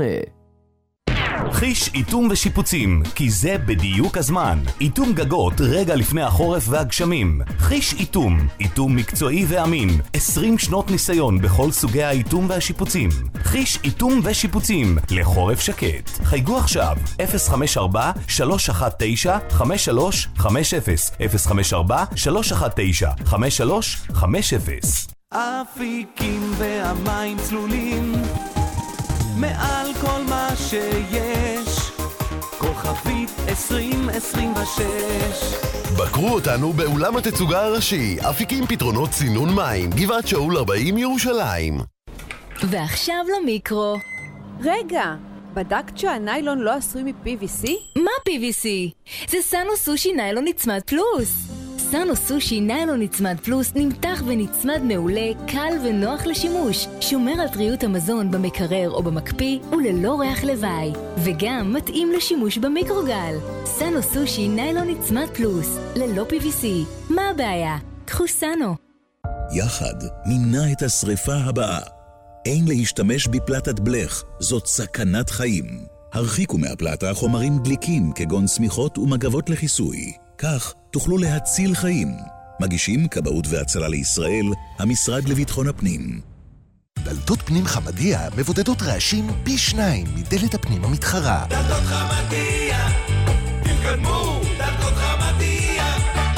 חיש איתום ושיפוצים, כי זה בדיוק הזמן. איתום גגות רגע לפני החורף והגשמים. חיש איתום, איתום מקצועי ואמין. עשרים שנות ניסיון בכל סוגי האיתום והשיפוצים. חיש איתום ושיפוצים, לחורף שקט. חייגו עכשיו, אפס חמש ארבע שלוש אחת תשע חמש שלוש חמש אפס אפס חמש ארבע שלוש אחת תשע חמש שלוש חמש אפס. אפיקים והמים צלולים מעל כל מה שיש, כוכבית עשרים עשרים ושש. בקרו אותנו באולם התצוגה הראשי, אפיקים פתרונות סינון מים, גבעת שאול ארבעים ירושלים. ועכשיו למיקרו. רגע, בדקת שהניילון לא עשוי מ-פי וי סי? מה פי וי סי? זה סאנו סושי ניילון נצמד פלוס. סאנו סושי ניילון נצמד פלוס נמתח ונצמד מעולה, קל ונוח לשימוש, שומר על טריות המזון במקרר או במקפיא וללא ריח לוואי, וגם מתאים לשימוש במיקרוגל. סאנו סושי ניילון נצמד פלוס, ללא פי וי סי. מה הבעיה? קחו סאנו. יחד נמנע את השריפה הבאה. אין להשתמש בפלטת בלך, זאת סכנת חיים. הרחיקו מהפלטה חומרים דליקים כגון סמיכות ומגבות לכיסוי. כך תוכלו להציל חיים. מגישים כבאות והצלה לישראל, המשרד לביטחון הפנים. דלתות פנים חמדיה מבודדות רעשים פי שניים מדלת הפנים המתחרה. דלתות חמדיה, תתקדמו, דלתות חמדיה.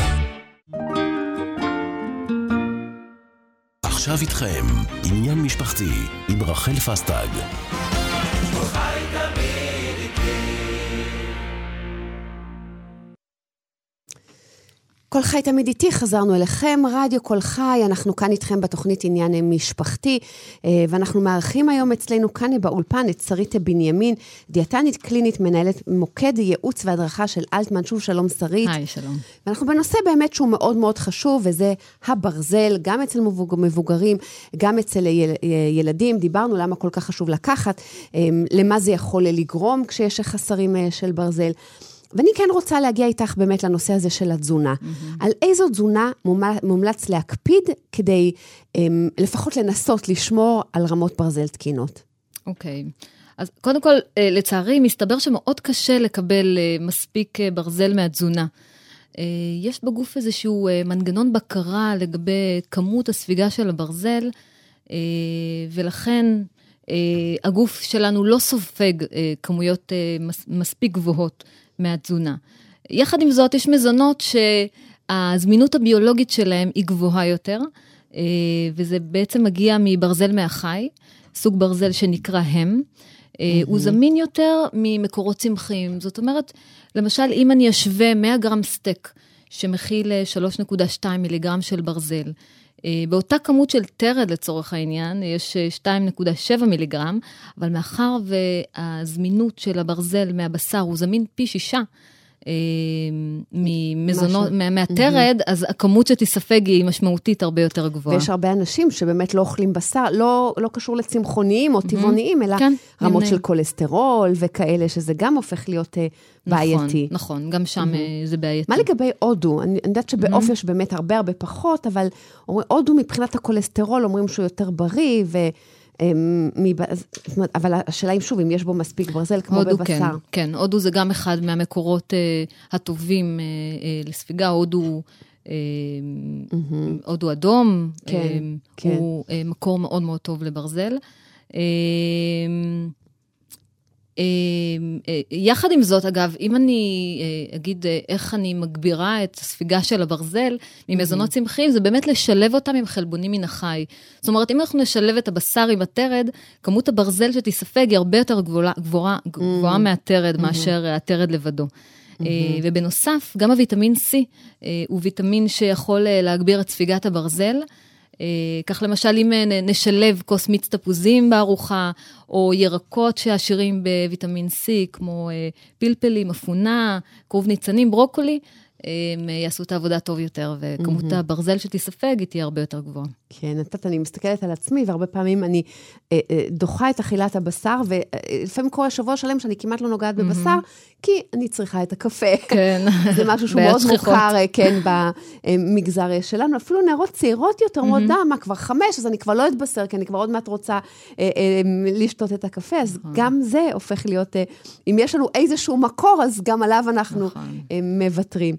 עכשיו איתכם, עניין משפחתי עם רחל פסטג. חי תמיד איתי. כל חי תמיד איתי, חזרנו אליכם, רדיו כל חי, אנחנו כאן איתכם בתוכנית עניין משפחתי, ואנחנו מארחים היום אצלנו כאן באולפן את שרית בנימין, דיאטנית קלינית, מנהלת מוקד ייעוץ והדרכה של אלטמן. שוב שלום שרית. היי, שלום. ואנחנו בנושא באמת שהוא מאוד מאוד חשוב, וזה הברזל, גם אצל מבוגרים, גם אצל ילדים. דיברנו למה כל כך חשוב לקחת, למה זה יכול לגרום כשיש חסרים של ברזל. ואני כן רוצה להגיע איתך באמת לנושא הזה של התזונה. Mm-hmm. על איזו תזונה מומלץ להקפיד כדי um, לפחות לנסות לשמור על רמות ברזל תקינות? אוקיי. Okay. אז קודם כל, לצערי, מסתבר שמאוד קשה לקבל מספיק ברזל מהתזונה. יש בגוף איזשהו מנגנון בקרה לגבי כמות הספיגה של הברזל, ולכן הגוף שלנו לא סופג כמויות מספיק גבוהות מהתזונה. יחד עם זאת, יש מזונות שהזמינות הביולוגית שלהם היא גבוהה יותר, וזה בעצם מגיע מברזל מהחי, סוג ברזל שנקרא הם, הוא זמין יותר ממקורות צמחיים, זאת אומרת, למשל, אם אני אשווה מאה גרם סטייק, שמכיל שלוש נקודה שתיים מיליגרם של ברזל, באותה כמות של תרד לצורך העניין, יש שתיים נקודה שבע מיליגרם, אבל מאחר והזמינות של הברזל מהבשר הוא זמין פי שישה, ממזונות, מהתרד, אז הכמות שתספג היא משמעותית הרבה יותר גבוהה. ויש הרבה אנשים שבאמת לא אוכלים בשר, לא, לא קשור לצמחוניים או טבעוניים, אלא רמות של כולסטרול וכאלה, שזה גם הופך להיות בעייתי. נכון, נכון, גם שם זה בעייתי. מה לגבי הודו? אני יודעת שבאוף יש באמת הרבה הרבה פחות, אבל הודו מבחינת הכולסטרול אומרים שהוא יותר בריא, ו... אבל השאלה אם שוב, אם יש בו מספיק ברזל כמו בבשר. כן, כן, הודו זה גם אחד מהמקורות הטובים לספיגה, הודו הודו אדום, הוא מקור מאוד מאוד טוב לברזל. יחד עם זאת, אגב, אם אני אגיד איך אני מגבירה את הספיגה של הברזל ממזונות צמחיים, זה באמת לשלב אותם עם חלבונים מן החי. זאת אומרת, אם אנחנו נשלב את הבשר עם התרד, כמות הברזל שתספג היא הרבה יותר גבוהה, גבוהה, גבוהה מהתרד מאשר התרד לבדו. ובנוסף, גם הוויטמין C הוא ויטמין שיכול להגביר את ספיגת הברזל, כך למשל אם נשלב כוס מיץ תפוזים בארוחה, או ירקות שעשירים בוויטמין C, כמו פלפלים, אפונה, כרוב ניצנים, ברוקולי, הם יעשו את העבודה טוב יותר, וכמות הברזל שתספג היא תהיה הרבה יותר גבוהה. כן, נתת, אני מסתכלת על עצמי, והרבה פעמים אני דוחה את אכילת הבשר, ולפעמים קורה שבוע שלם שאני כמעט לא נוגעת בבשר, כי אני צריכה את הקפה. כן. זה משהו שהוא מאוד מוכר, כן, במגזר שלנו. אפילו נערות צעירות יותר, מאוד דם, כבר חמש, אז אני כבר לא אתבשר, כי אני כבר עוד מעט רוצה לשתות את הקפה, אז גם זה הופך להיות, אם יש לנו איזשהו מקור, אז גם עליו אנחנו מבטרים.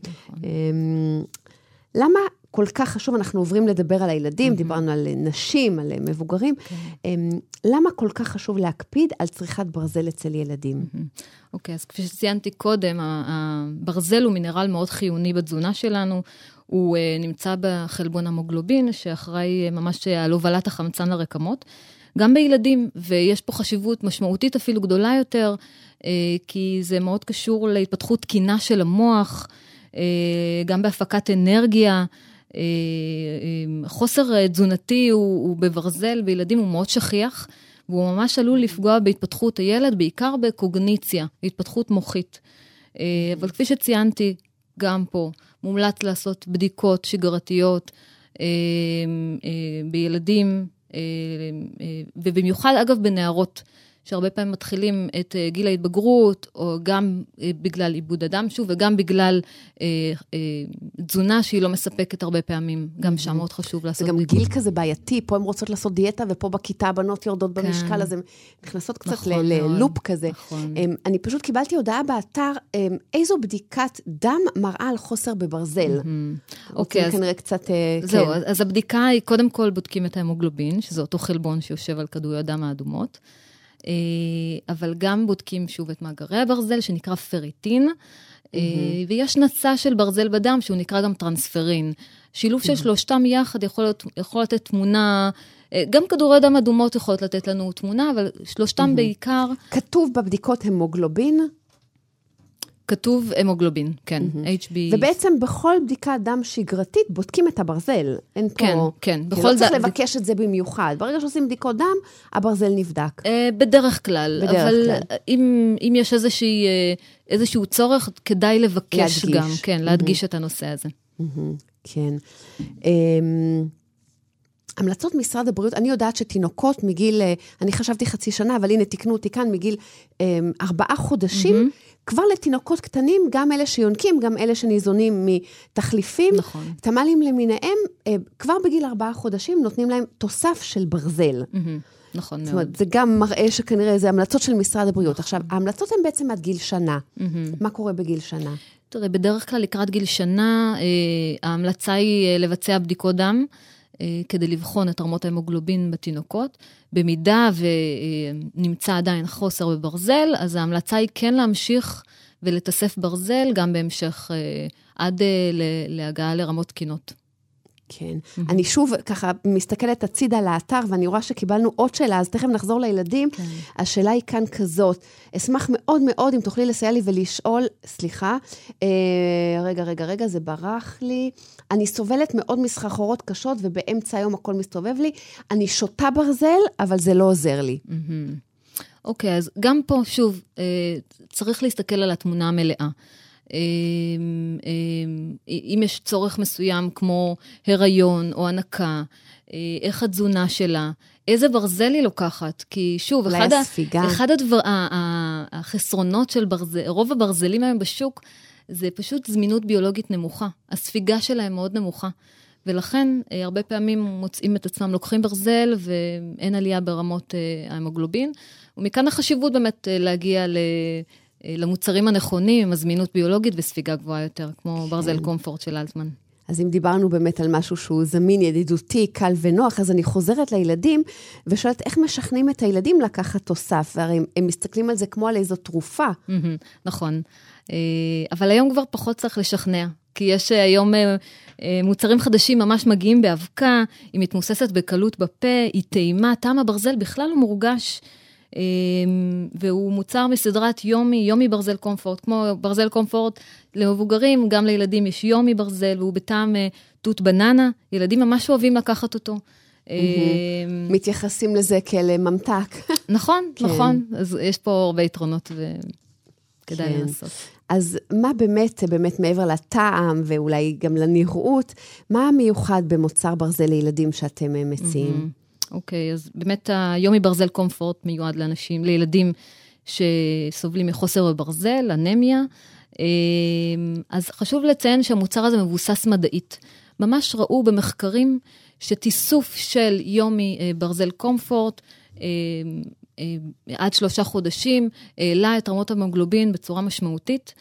למה כל כך חשוב, אנחנו עוברים לדבר על הילדים, דיברנו על נשים, על מבוגרים, למה כל כך חשוב להקפיד על צריכת ברזל אצל ילדים? אוקיי, אז כפי שציינתי קודם, הברזל הוא מינרל מאוד חיוני בתזונה שלנו, הוא נמצא בחלבון המוגלובין, שאחראי ממש על הובלת החמצן לרקמות, גם בילדים, ויש פה חשיבות משמעותית אפילו גדולה יותר, כי זה מאוד קשור להתפתחות תקינה של המוח, גם בהפקת אנרגיה, חוסר תזונתי הוא, הוא בברזל, בילדים הוא מאוד שכיח, והוא ממש עלול לפגוע בהתפתחות הילד, בעיקר בקוגניציה, בהתפתחות מוחית. אבל כפי שציינתי, גם פה, מומלץ לעשות בדיקות שגרתיות בילדים, ובמיוחד אגב בנערות, שהרבה פעמים מתחילים את גיל ההתבגרות, או גם בגלל עיבוד אדם שוב, וגם בגלל אה, אה, תזונה שהיא לא מספקת הרבה פעמים. גם שם מאוד חשוב לעשות. זה גם גיל כזה בעייתי, פה הן רוצות לעשות דיאטה, ופה בכיתה הבנות יורדות כן. במשקל, אז הן נכנסות קצת נכון, ללופ נכון, כזה. נכון. אני פשוט קיבלתי הודעה באתר, איזו בדיקת דם מראה על חוסר בברזל. אוקיי, אז... כנראה קצת... זהו, כן. אז הבדיקה היא, קודם כל בודקים את ההמוגלובין, שזה אותו חלבון שיושב על כדורי הדם האדומות, אבל גם בודקים שוב את מאגרי הברזל, שנקרא פריטין, ויש נצא של ברזל בדם, שהוא נקרא גם טרנספרין. שילוב של שלושתם יחד יכול, יכול לתת תמונה, גם כדורי דם אדומות יכולות לתת לנו תמונה, אבל שלושתם בעיקר... כתוב בבדיקות המוגלובין? כתוב המוגלובין, כן, אייץ' בי. ובעצם בכל בדיקת דם שגרתית בודקים את הברזל. אין פה... כן, כן. לא צריך לבקש את זה במיוחד. ברגע שעושים בדיקות דם, הברזל נבדק. בדרך כלל. בדרך אבל כלל. אם יש איזשהו צורך, כדאי לבקש גם, כן, להדגיש את הנושא הזה. כן. המלצות משרד הבריאות, אני יודעת שתינוקות מגיל, אני חשבתי חצי שנה, אבל הנה תקנו אותי כאן, מגיל ארבעה חודשים, כבר לתינוקות קטנים, גם אלה שיונקים, גם אלה שניזונים מתחליפים, נכון. תמלים למיניהם, כבר בגיל ארבעה חודשים נותנים להם תוסף של ברזל. נכון זאת אומרת, זה גם מראה שכנראה זה המלצות של משרד הבריאות. עכשיו, ההמלצות הן בעצם עד גיל שנה. מה קורה בגיל שנה? תראה, בדרך כלל לקראת גיל שנה, ההמלצה היא לבצע בדיקות דם, כדי לבחון את רמות ההמוגלובין בתינוקות. במידה ונמצא עדיין חוסר בברזל, אז ההמלצה היא כן להמשיך ולתסף ברזל, גם בהמשך עד להגעה לרמות תקינות. כן. Mm-hmm. אני שוב ככה מסתכלת הצידה לאתר, ואני רואה שקיבלנו עוד שאלה, אז תכף נחזור לילדים. כן. השאלה היא כאן כזאת. אשמח מאוד מאוד אם תוכלי לסייע לי ולשאול, סליחה, אה, רגע, רגע, רגע, זה ברח לי. אני סובלת מאוד מסחרחורות קשות, ובאמצע היום הכל מסתובב לי. אני שותה ברזל, אבל זה לא עוזר לי. Mm-hmm. אוקיי, אז גם פה, שוב, אה, צריך להסתכל על התמונה המלאה. אם יש צורך מסוים כמו הריון או הנקה, איך התזונה שלה, איזה ברזל היא לוקחת, כי שוב, אחד, ה, אחד הדבר, החסרונות של ברזל, רוב הברזלים היום בשוק, זה פשוט זמינות ביולוגית נמוכה, הספיגה שלהם מאוד נמוכה, ולכן הרבה פעמים מוצאים את עצמם לוקחים ברזל, ואין עלייה ברמות ההמוגלובין, ומכאן החשיבות באמת להגיע ל... למוצרים הנכונים, עם הזמינות ביולוגית וספיגה גבוהה יותר, כמו ברזל קומפורט של אלטמן. אז אם דיברנו באמת על משהו שהוא זמין, ידידותי, קל ונוח, אז אני חוזרת לילדים, ושואלת איך משכנעים את הילדים לקחת תוסף, והרי הם, הם מסתכלים על זה כמו על איזו תרופה. נכון. אבל היום כבר פחות צריך לשכנע, כי יש היום מוצרים חדשים ממש מגיעים באבקה, היא מתמוססת בקלות בפה, היא טעימה, טעם הברזל בכלל הוא מורגש, והוא מוצר מסדרת יומי, יומי ברזל קומפורט, כמו ברזל קומפורט למבוגרים, גם לילדים יש יומי ברזל, והוא בטעם תות בננה, ילדים ממש אוהבים לקחת אותו. מתייחסים לזה כאל ממתק. נכון, נכון, אז יש פה הרבה יתרונות וכדאי לעשות. אז מה באמת, באמת מעבר לטעם ואולי גם לנראות, מה המיוחד במוצר ברזל לילדים שאתם מציעים? אוקיי, אז באמת היומי ברזל קומפורט מיועד לאנשים, לילדים שסובלים מחוסר בברזל, אנמיה. אז חשוב לציין שהמוצר הזה מבוסס מדעית. ממש ראו במחקרים שתיסוף של יומי ברזל קומפורט, עד שלושה חודשים, העלה את רמות המוגלובין בצורה משמעותית,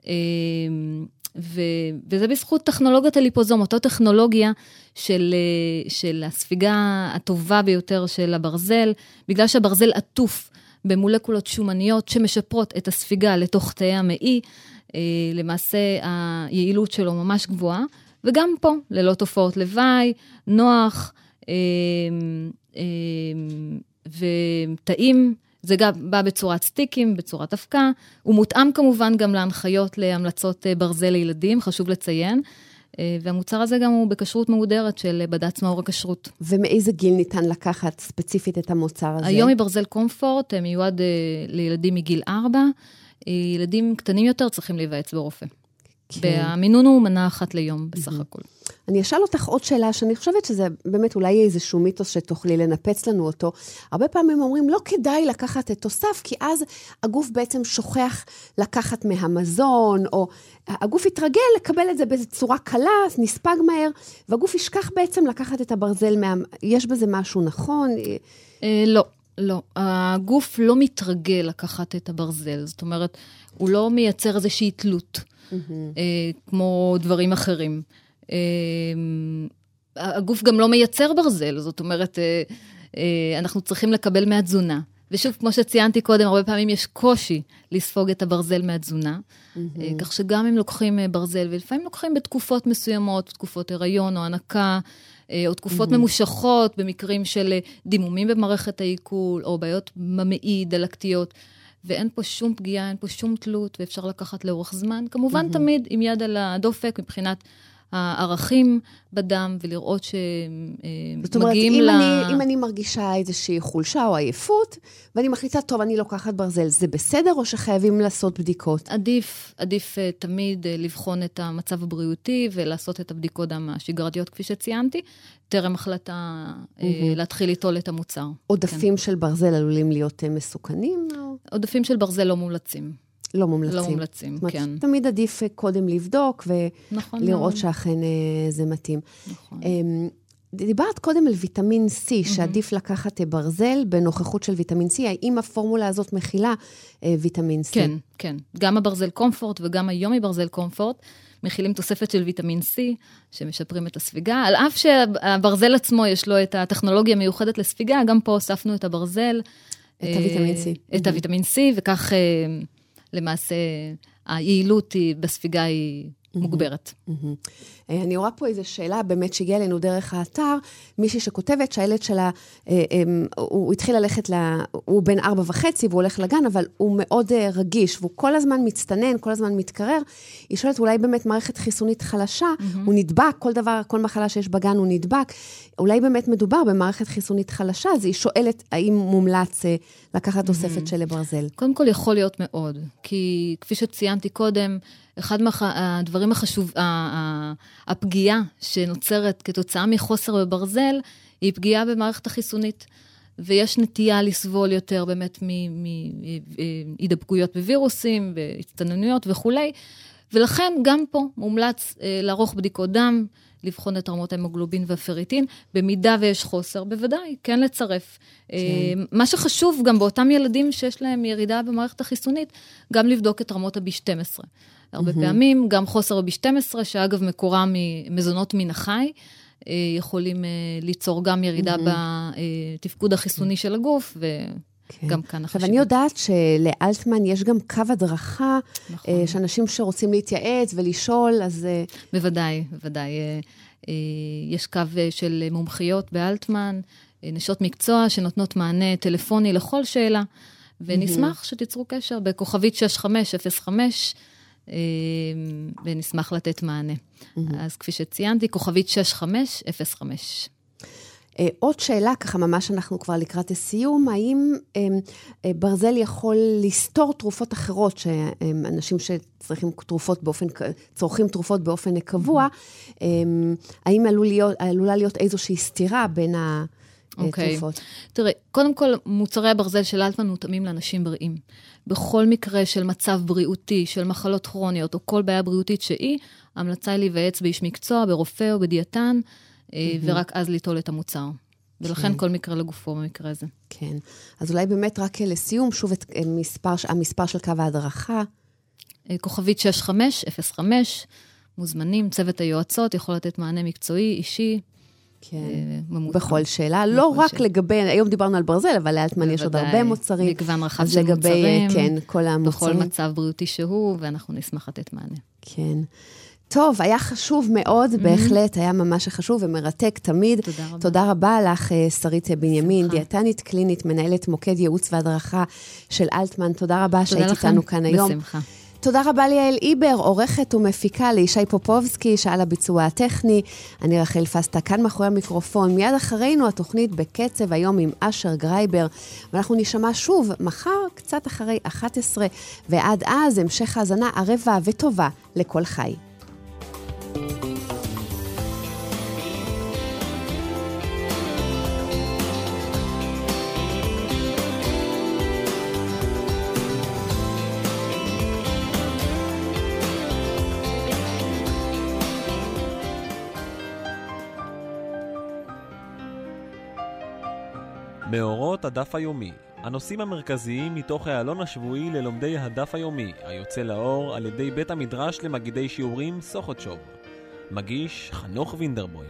ו, וזה בזכות טכנולוגיית הליפוזום, אותה טכנולוגיה של, של הספיגה הטובה ביותר של הברזל, בגלל שהברזל עטוף במולקולות שומניות שמשפרות את הספיגה לתוך תאי המעי, למעשה היעילות שלו ממש גבוהה, וגם פה ללא תופעות לוואי, נוח וטעים, זה גם בא בצורת סטיקים, בצורת אבקה, הוא מותאם כמובן גם להנחיות להמלצות ברזל לילדים, חשוב לציין, והמוצר הזה גם הוא בכשרות מהודרת של בד"ץ מאור הכשרות. ומאיזה גיל ניתן לקחת ספציפית את המוצר הזה? היום מברזל קומפורט מיועד לילדים מגיל ארבע, ילדים קטנים יותר צריכים להיוועץ ברופא. כן. והמינון הוא מנה אחת ליום בסך הכל. אני אשאל אותך עוד שאלה, שאני חושבת שזה באמת אולי איזשהו מיתוס שתוכלי לנפץ לנו אותו. הרבה פעמים אומרים, לא כדאי לקחת את תוסף, כי אז הגוף בעצם שוכח לקחת מהמזון, או הגוף יתרגל לקבל את זה בצורה קלה, נספג מהר, והגוף ישכח בעצם לקחת את הברזל מה... יש בזה משהו נכון? אה, לא, לא. הגוף לא מתרגל לקחת את הברזל, זאת אומרת, הוא לא מייצר איזושהי תלות, mm-hmm. אה, כמו דברים אחרים. הגוף גם לא מייצר ברזל, זאת אומרת, אנחנו צריכים לקבל מהתזונה. ושוב, כמו שציינתי קודם, הרבה פעמים יש קושי לספוג את הברזל מהתזונה, כך שגם אם לוקחים ברזל, ולפעמים לוקחים בתקופות מסוימות, תקופות הריון או הנקה, או תקופות ממושכות, במקרים של דימומים במערכת העיכול, או בעיות ממעי, דלקתיות, ואין פה שום פגיעה, אין פה שום תלות, ואפשר לקחת לאורך זמן. כמובן תמיד עם יד על הדופק, מבחינת הערכים בדם, ולראות שמגיעים ל... זאת אומרת, אם, אני, אם אני מרגישה איזושהי חולשה או עייפות, ואני מחליטה, טוב, אני לוקחת ברזל, זה בסדר או שחייבים לעשות בדיקות? עדיף, עדיף תמיד לבחון את המצב הבריאותי, ולעשות את הבדיקות דם השגרתיות, כפי שציינתי, טרם החלטה mm-hmm. להתחיל ליטול את המוצר. עודפים כן. של ברזל עלולים להיות מסוכנים? או... עודפים של ברזל לא מומלצים. לא מומלצים. לא מומלצים, כן. תמיד עדיף קודם לבדוק ולראות שאכן זה מתאים. נכון. דיברת קודם על ויטמין C, שעדיף לקחת ברזל בנוכחות של ויטמין C. האם הפורמולה הזאת מכילה ויטמין C? כן, כן. גם הברזל קומפורט וגם היומי ברזל קומפורט מכילים תוספת של ויטמין C, שמשפרים את הספיגה. על אף שהברזל עצמו יש לו את הטכנולוגיה המיוחדת לספיגה, גם פה הוספנו את הברזל. את הוויטמין C. את הוויטמין C, וכך... למעשה, היעילות היא, בספיגה היא מוגברת. אני רואה פה איזו שאלה באמת שהגיעה אלינו דרך האתר, מישהי שכותבת שהילד שלה, הוא התחיל ללכת, הוא בן ארבע וחצי והוא הולך לגן, אבל הוא מאוד רגיש, והוא כל הזמן מצטנן, כל הזמן מתקרר. היא שואלת, אולי באמת מערכת חיסונית חלשה, הוא נדבק, כל דבר, כל מחלה שיש בגן הוא נדבק, אולי באמת מדובר במערכת חיסונית חלשה, אז היא שואלת האם מומלץ לקחת תוספת של ברזל. קודם כל יכול להיות מאוד, כי כפי שציינתי קודם, אחד מהדברים החשוב, הפגיעה שנוצרת כתוצאה מחוסר בברזל, היא פגיעה במערכת החיסונית, ויש נטייה לסבול יותר באמת מהידבקויות בווירוסים, והצטננויות וכולי, ולכן גם פה מומלץ לערוך בדיקות דם, לבחון את רמות ההמוגלובין והפריטין, במידה ויש חוסר, בוודאי, כן לצרף. כן. מה שחשוב גם באותם ילדים שיש להם ירידה במערכת החיסונית, גם לבדוק את רמות ה-בי שתים עשרה. הרבה mm-hmm. פעמים, גם חוסר ב-בי שתים עשרה, שאגב מקורה ממזונות מן החי, יכולים ליצור גם ירידה mm-hmm. בתפקוד החיסוני של הגוף, ו... גם כאן עכשיו, אני יודעת שלאלטמן יש גם קו הדרכה, שאנשים שרוצים להתייעץ ולשאול, אז... בוודאי, בוודאי. יש קו של מומחיות באלטמן, נשות מקצוע שנותנות מענה טלפוני לכל שאלה, ונשמח שתיצרו קשר בכוכבית שש חמש אפס חמש, ונשמח לתת מענה. אז כפי שציינתי, כוכבית שש חמש אפס חמש. עוד שאלה, ככה ממש אנחנו כבר לקראת הסיום, האם ברזל יכול לסתור תרופות אחרות, שאנשים שצריכים תרופות באופן, צורכים תרופות באופן קבוע, האם עלולה להיות איזושהי סתירה בין התרופות? תראה, קודם כל, מוצרי הברזל של אלטמן מותאמים לאנשים בריאים. בכל מקרה של מצב בריאותי, של מחלות כרוניות, או כל בעיה בריאותית שהיא, המלצה היא להיוועץ באיש מקצוע, ברופא או בדיאטן, ורק אז ליטול את המוצר. ולכן כל מקרה לגופו במקרה הזה. כן. אז אולי באמת רק לסיום, שוב את המספר של קו ההדרכה. כוכבית שש חמש אפס חמש, מוזמנים, צוות היועצות, יכול לתת מענה מקצועי, אישי. כן. בכל שאלה. לא רק לגבי, היום דיברנו על ברזל, אבל לאלטמן יש עוד הרבה מוצרים. מגוון רחב של מוצרים. כן, כל המוצרים. בכל מצב בריאותי שהוא, ואנחנו נשמח לתת מענה. כן. טוב, היה חשוב מאוד, בהחלט, היה ממש חשוב ומרתק תמיד. תודה רבה. תודה רבה לך, שרית בנימין, דיאטנית קלינית, מנהלת מוקד ייעוץ והדרכה של אלטמן. תודה רבה שהיית איתנו כאן היום. בשמחה. תודה רבה ליעל איבר, עורכת ומפיקה, לישי פופובסקי, שעל הביצוע הטכני. אני רחל פסטה, כאן מאחורי המיקרופון. מיד אחרינו התוכנית בקצב היום עם אשר גרייבר. ואנחנו נשמע שוב מחר, קצת אחרי אחת עשרה, ועד אז המשך האזנה ערבה וטובה לכל חי. מאורות הדף היומי, הנושאים המרכזיים מתוך העלון השבועי ללומדי הדף היומי, היוצא לאור על ידי בית המדרש למגידי שיעורים סוכותשוב. מגיש חנוך וינדרבוים.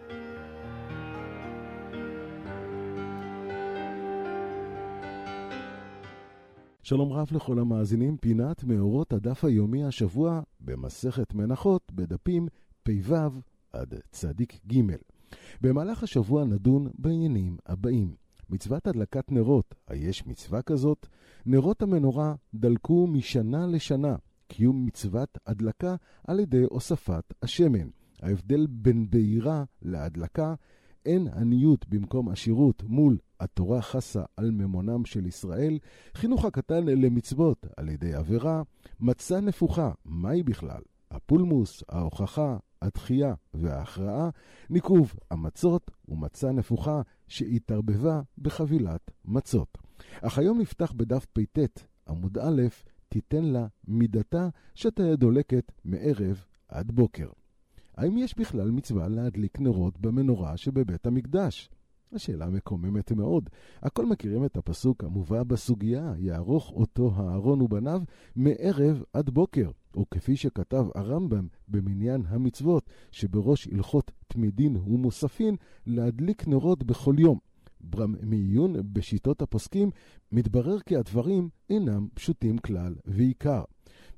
שלום רב לכל המאזינים, פינת מאורות הדף היומי השבוע במסכת מנחות בדפים פ"ו עד צדיק ג'. במהלך השבוע נדון בעניינים הבאים. מצוות הדלקת נרות, היש מצווה כזאת? נרות המנורה דלקו משנה לשנה, קיום מצוות הדלקה על ידי הוספת השמן. ההבדל בין בעירה להדלקה, אין עניות במקום עשירות מול התורה חסה על ממונם של ישראל, חינוך הקטן למצוות על ידי עבירה, מצה נפוחה, מהי בכלל? הפולמוס, ההוכחה, התחייה וההכרעה, ניקוב המצות ומצה נפוחה שהתערבבה בחבילת מצות. אך היום נפתח בדף פ"ט, עמוד א', תיתן לה מידתה שתהיה דולקת מערב עד בוקר. האם יש בכלל מצווה להדליק נרות במנורה שבבית המקדש? השאלה מקוממת מאוד. הכל מכירים את הפסוק המובא בסוגיה, יערוך אותו הארון ובניו מערב עד בוקר. וכפי שכתב הרמב"ם במניין המצוות, שבראש הלכות תמידין ומוספין, להדליק נרות בכל יום. מעיון בשיטות הפוסקים, מתברר כי הדברים אינם פשוטים כלל ועיקר.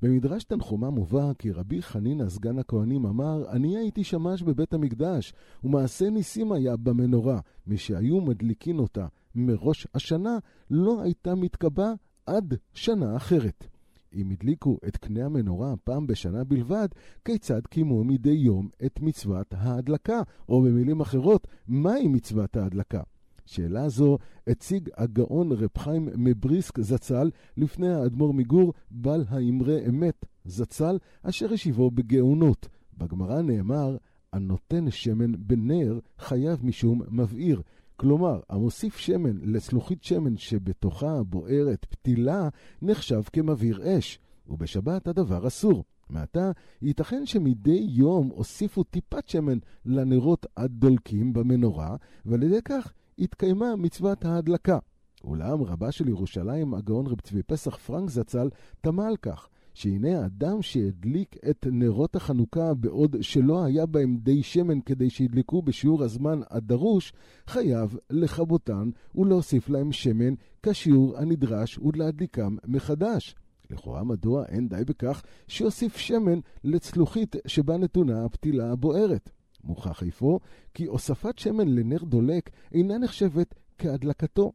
במדרש תנחומא מובא כי רבי חנינא סגן הכהנים אמר, אני הייתי שמש בבית המקדש, ומעשה ניסים היה במנורה, מי שהיו מדליקין אותה מראש השנה, לא הייתה מתקבע עד שנה אחרת. אם הדליקו את קנה המנורה פעם בשנה בלבד, כיצד קימו מדי יום את מצוות ההדלקה, או במילים אחרות, מהי מצוות ההדלקה? שאלה זו הציג הגאון רב חיים מבריסק זצ"ל לפני האדמו"ר מגור בעל האמרי אמת זצ"ל, אשר השיבו בגאונות. בגמרא נאמר, הנותן שמן בנר חייב משום מבעיר. כלומר, המוסיף שמן לצלוחית שמן שבתוכה בוערת פתילה נחשב כמבעיר אש, ובשבת הדבר אסור. מעתה, ייתכן שמדי יום הוסיפו טיפת שמן לנרות הדולקים במנורה, ועל ידי כך התקיימה מצוות ההדלקה. אולם רבה של ירושלים, הגאון רב צבי פסח פרנק זצ"ל, תמה על כך, שהנה האדם שהדליק את נרות החנוכה בעוד שלא היה בהם די שמן כדי שהדליקו בשיעור הזמן הדרוש, חייב לכבותן ולהוסיף להם שמן כשיעור הנדרש ולהדליקם מחדש. לכאורה מדוע אין די בכך שיוסיף שמן לצלוחית שבה נתונה הפתילה הבוערת? מוכח איפה כי הוספת שמן לנר דולק אינה נחשבת כהדלקתו.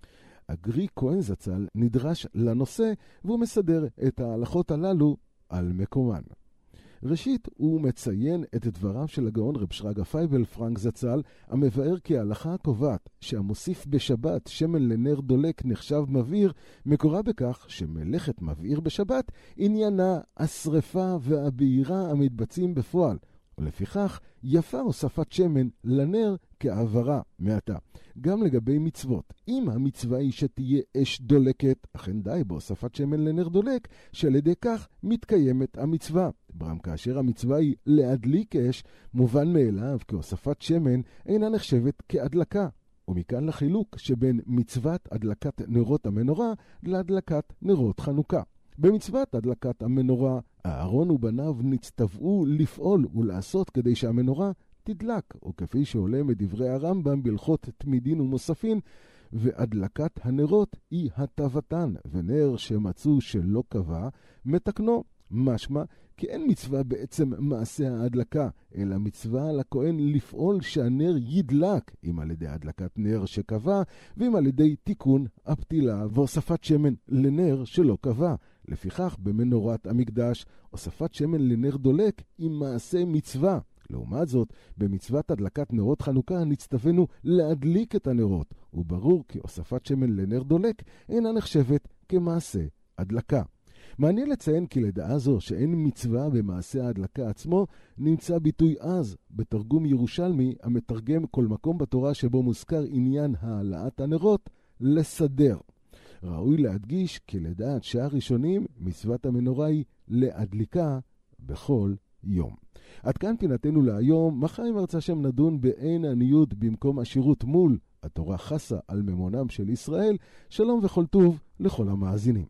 אגרי כהן זצ"ל נדרש לנושא והוא מסדר את ההלכות הללו על מקומן. ראשית הוא מציין את דבריו של הגאון רב שרגא פייבל פרנק זצ"ל, המבאר כי ההלכה הקובעת שהמוסיף בשבת שמן לנר דולק נחשב מבעיר, מקורה בכך שמלאכת מבעיר בשבת עניינה השריפה והבעירה המתבצעים בפועל, ולפיכך יפה הוספת שמן לנר כעברה מעתה. גם לגבי מצוות, אם המצווה היא שתהיה אש דולקת, אכן די בהוספת שמן לנר דולק, שעל ידי כך מתקיימת המצווה. ברם כאשר המצווה היא להדליק אש, מובן מאליו כי הוספת שמן אינה נחשבת כהדלקה. ומכאן לחילוק שבין מצוות הדלקת נרות המנורה להדלקת נרות חנוכה. במצוות הדלקת המנורה, אהרון ובניו נצטוו לפעול ולעשות כדי שהמנורה תדלק, או כפי שעולה מדברי הרמב"ם בהלכות תמידין ומוספין, והדלקת הנרות היא הטבתן, ונר שמצאו שלא קבע, מתקנו. משמע, כי אין מצווה בעצם מעשה ההדלקה, אלא מצווה על הכהן לפעול שהנר ידלק, אם על ידי הדלקת נר שקבע, ואם על ידי תיקון הפתילה והוספת שמן לנר שלא קבע. לפיכך, במנורת המקדש, הוספת שמן לנר דולק היא מעשה מצווה. לעומת זאת, במצוות הדלקת נרות חנוכה נצטווינו להדליק את הנרות, וברור כי הוספת שמן לנר דולק אינה נחשבת כמעשה הדלקה. מעניין לציין כי לדעה זו שאין מצווה במעשה ההדלקה עצמו, נמצא ביטוי אז בתרגום ירושלמי המתרגם כל מקום בתורה שבו מוזכר עניין העלאת הנרות לסדר. ראוי להדגיש כי לדעת שהראשונים מצוות המנורה היא להדליקה בכל יום. עד כאן פינתנו להיום. מחר עם ארצה שם נדון בעין עניות במקום עשירות מול התורה חסה על ממונם של ישראל. שלום וכל טוב לכל המאזינים.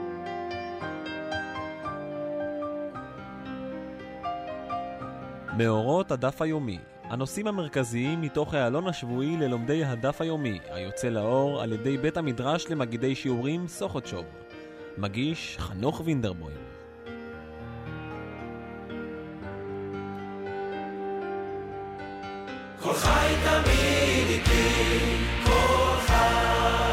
מאורות הדף היומי, הנושאים המרכזיים מתוך העלון השבועי ללומדי הדף היומי, היוצא לאור על ידי בית המדרש למגידי שיעורים סוכותשוב. מגיש חנוך וינדרבוים. כל חי תמיד איתי, כל חי.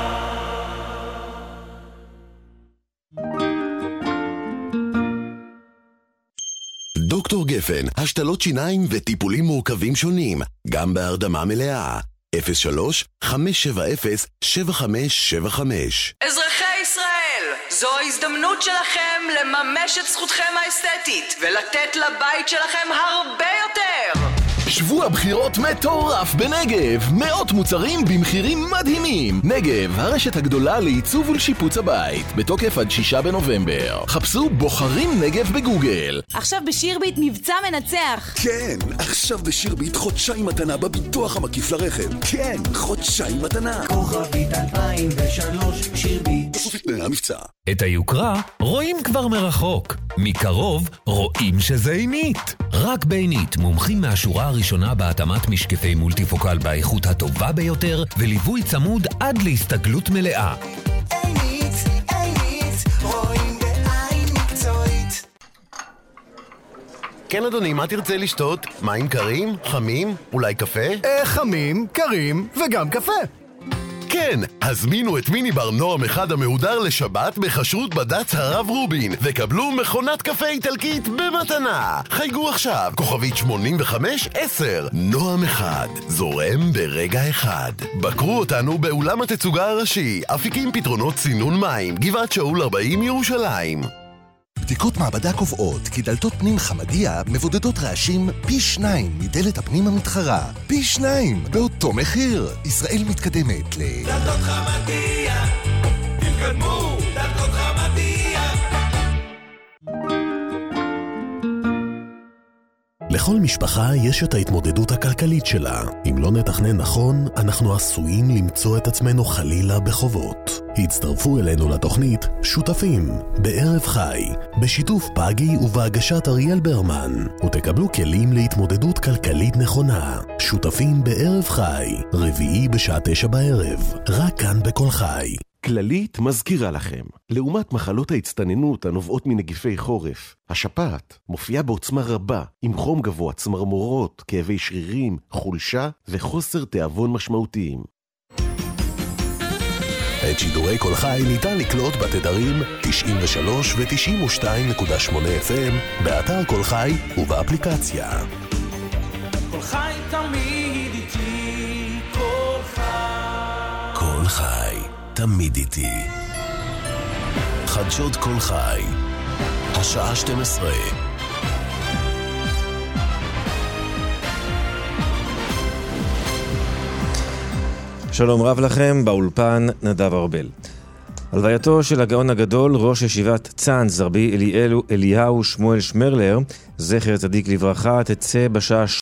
דוקטור גפן, השתלות שיניים וטיפולים מורכבים שונים, גם בהרדמה מלאה. אפס שלוש חמש שבע אפס שבע חמש שבע חמש. אזרחי ישראל, זו ההזדמנות שלכם לממש את זכותכם האסתטית ולתת לבית שלכם הרבה יותר. שבוע בחירות מטורף בנגב, מאות מוצרים במחירים מדהימים. נגב, הרשת הגדולה לעיצוב ולשיפוץ הבית, בתוקף עד שישה בנובמבר. חפשו בוחרים נגב בגוגל. עכשיו בשירביט מבצע מנצח. כן, עכשיו בשירביט חודשיים מתנה בביטוח המקיף לרכב. כן, חודשיים מתנה. כוכבית אלפיים ושלוש שירביט. בסוף תנאי המבצע. את היוקרה רואים כבר מרחוק, מקרוב רואים שזה עינית. רק בעינית, מומחים מהשורה הראשונה בהתאמת משקפי מולטיפוקל באיכות הטובה ביותר וליווי צמוד עד להסתגלות מלאה. עינית, עינית, רואים בעין מקצועית. כן אדוני, מה תרצה לשתות? מים קרים? חמים? אולי קפה? אה, חמים, קרים וגם קפה. כן, הזמינו את מיני בר נועם אחד המהודר לשבת בחשרות בד"ץ הרב רובין וקבלו מכונת קפה איטלקית במתנה. חייגו עכשיו, כוכבית שמונים וחמש עשר. נועם אחד, זורם ברגע אחד. בקרו אותנו באולם התצוגה הראשי, אפיקים פתרונות צינון מים, גבעת שאול ארבעים ירושלים. בדיקות מעבדה קובעות כי דלתות פנים חמדיה מבודדות רעשים פי שניים מדלת הפנים המתחרה. פי שניים באותו מחיר. ישראל מתקדמת ל... דלתות חמדיה, תתקדמו, דלתות חמדיה. לכל משפחה יש את ההתמודדות הכלכלית שלה. אם לא נתכנן נכון, אנחנו עשויים למצוא את עצמנו חלילה בחובות. הצטרפו אלינו לתוכנית שותפים בערב חי, בשיתוף פאגי ובהגשת אריאל ברמן, ותקבלו כלים להתמודדות כלכלית נכונה. שותפים בערב חי, רביעי בשעה תשע בערב, רק כאן בכל חי. כללית מזכירה לכם, לעומת מחלות ההצטננות הנובעות מנגיפי חורף, השפעת מופיעה בעוצמה רבה, עם חום גבוה, צמרמורות, כאבי שרירים, חולשה וחוסר תיאבון משמעותיים. את שידורי כל חי ניתן לקלוט בתדרים תשעים ושלוש ו-תשעים ושתיים נקודה שמונה אף אם, באתר כל חי ובאפליקציה. כל חי תמיד איתי, כל חי. כל חי תמיד איתי. חדשות כל חי, השעה שתים עשרה. שלום רב לכם, באולפן נדב ארבל. הלווייתו של הגאון הגדול, ראש ישיבת צאנז, רבי אליהו, אליהו שמואל שמרלר, זכר צדיק לברכה, תצא בשעה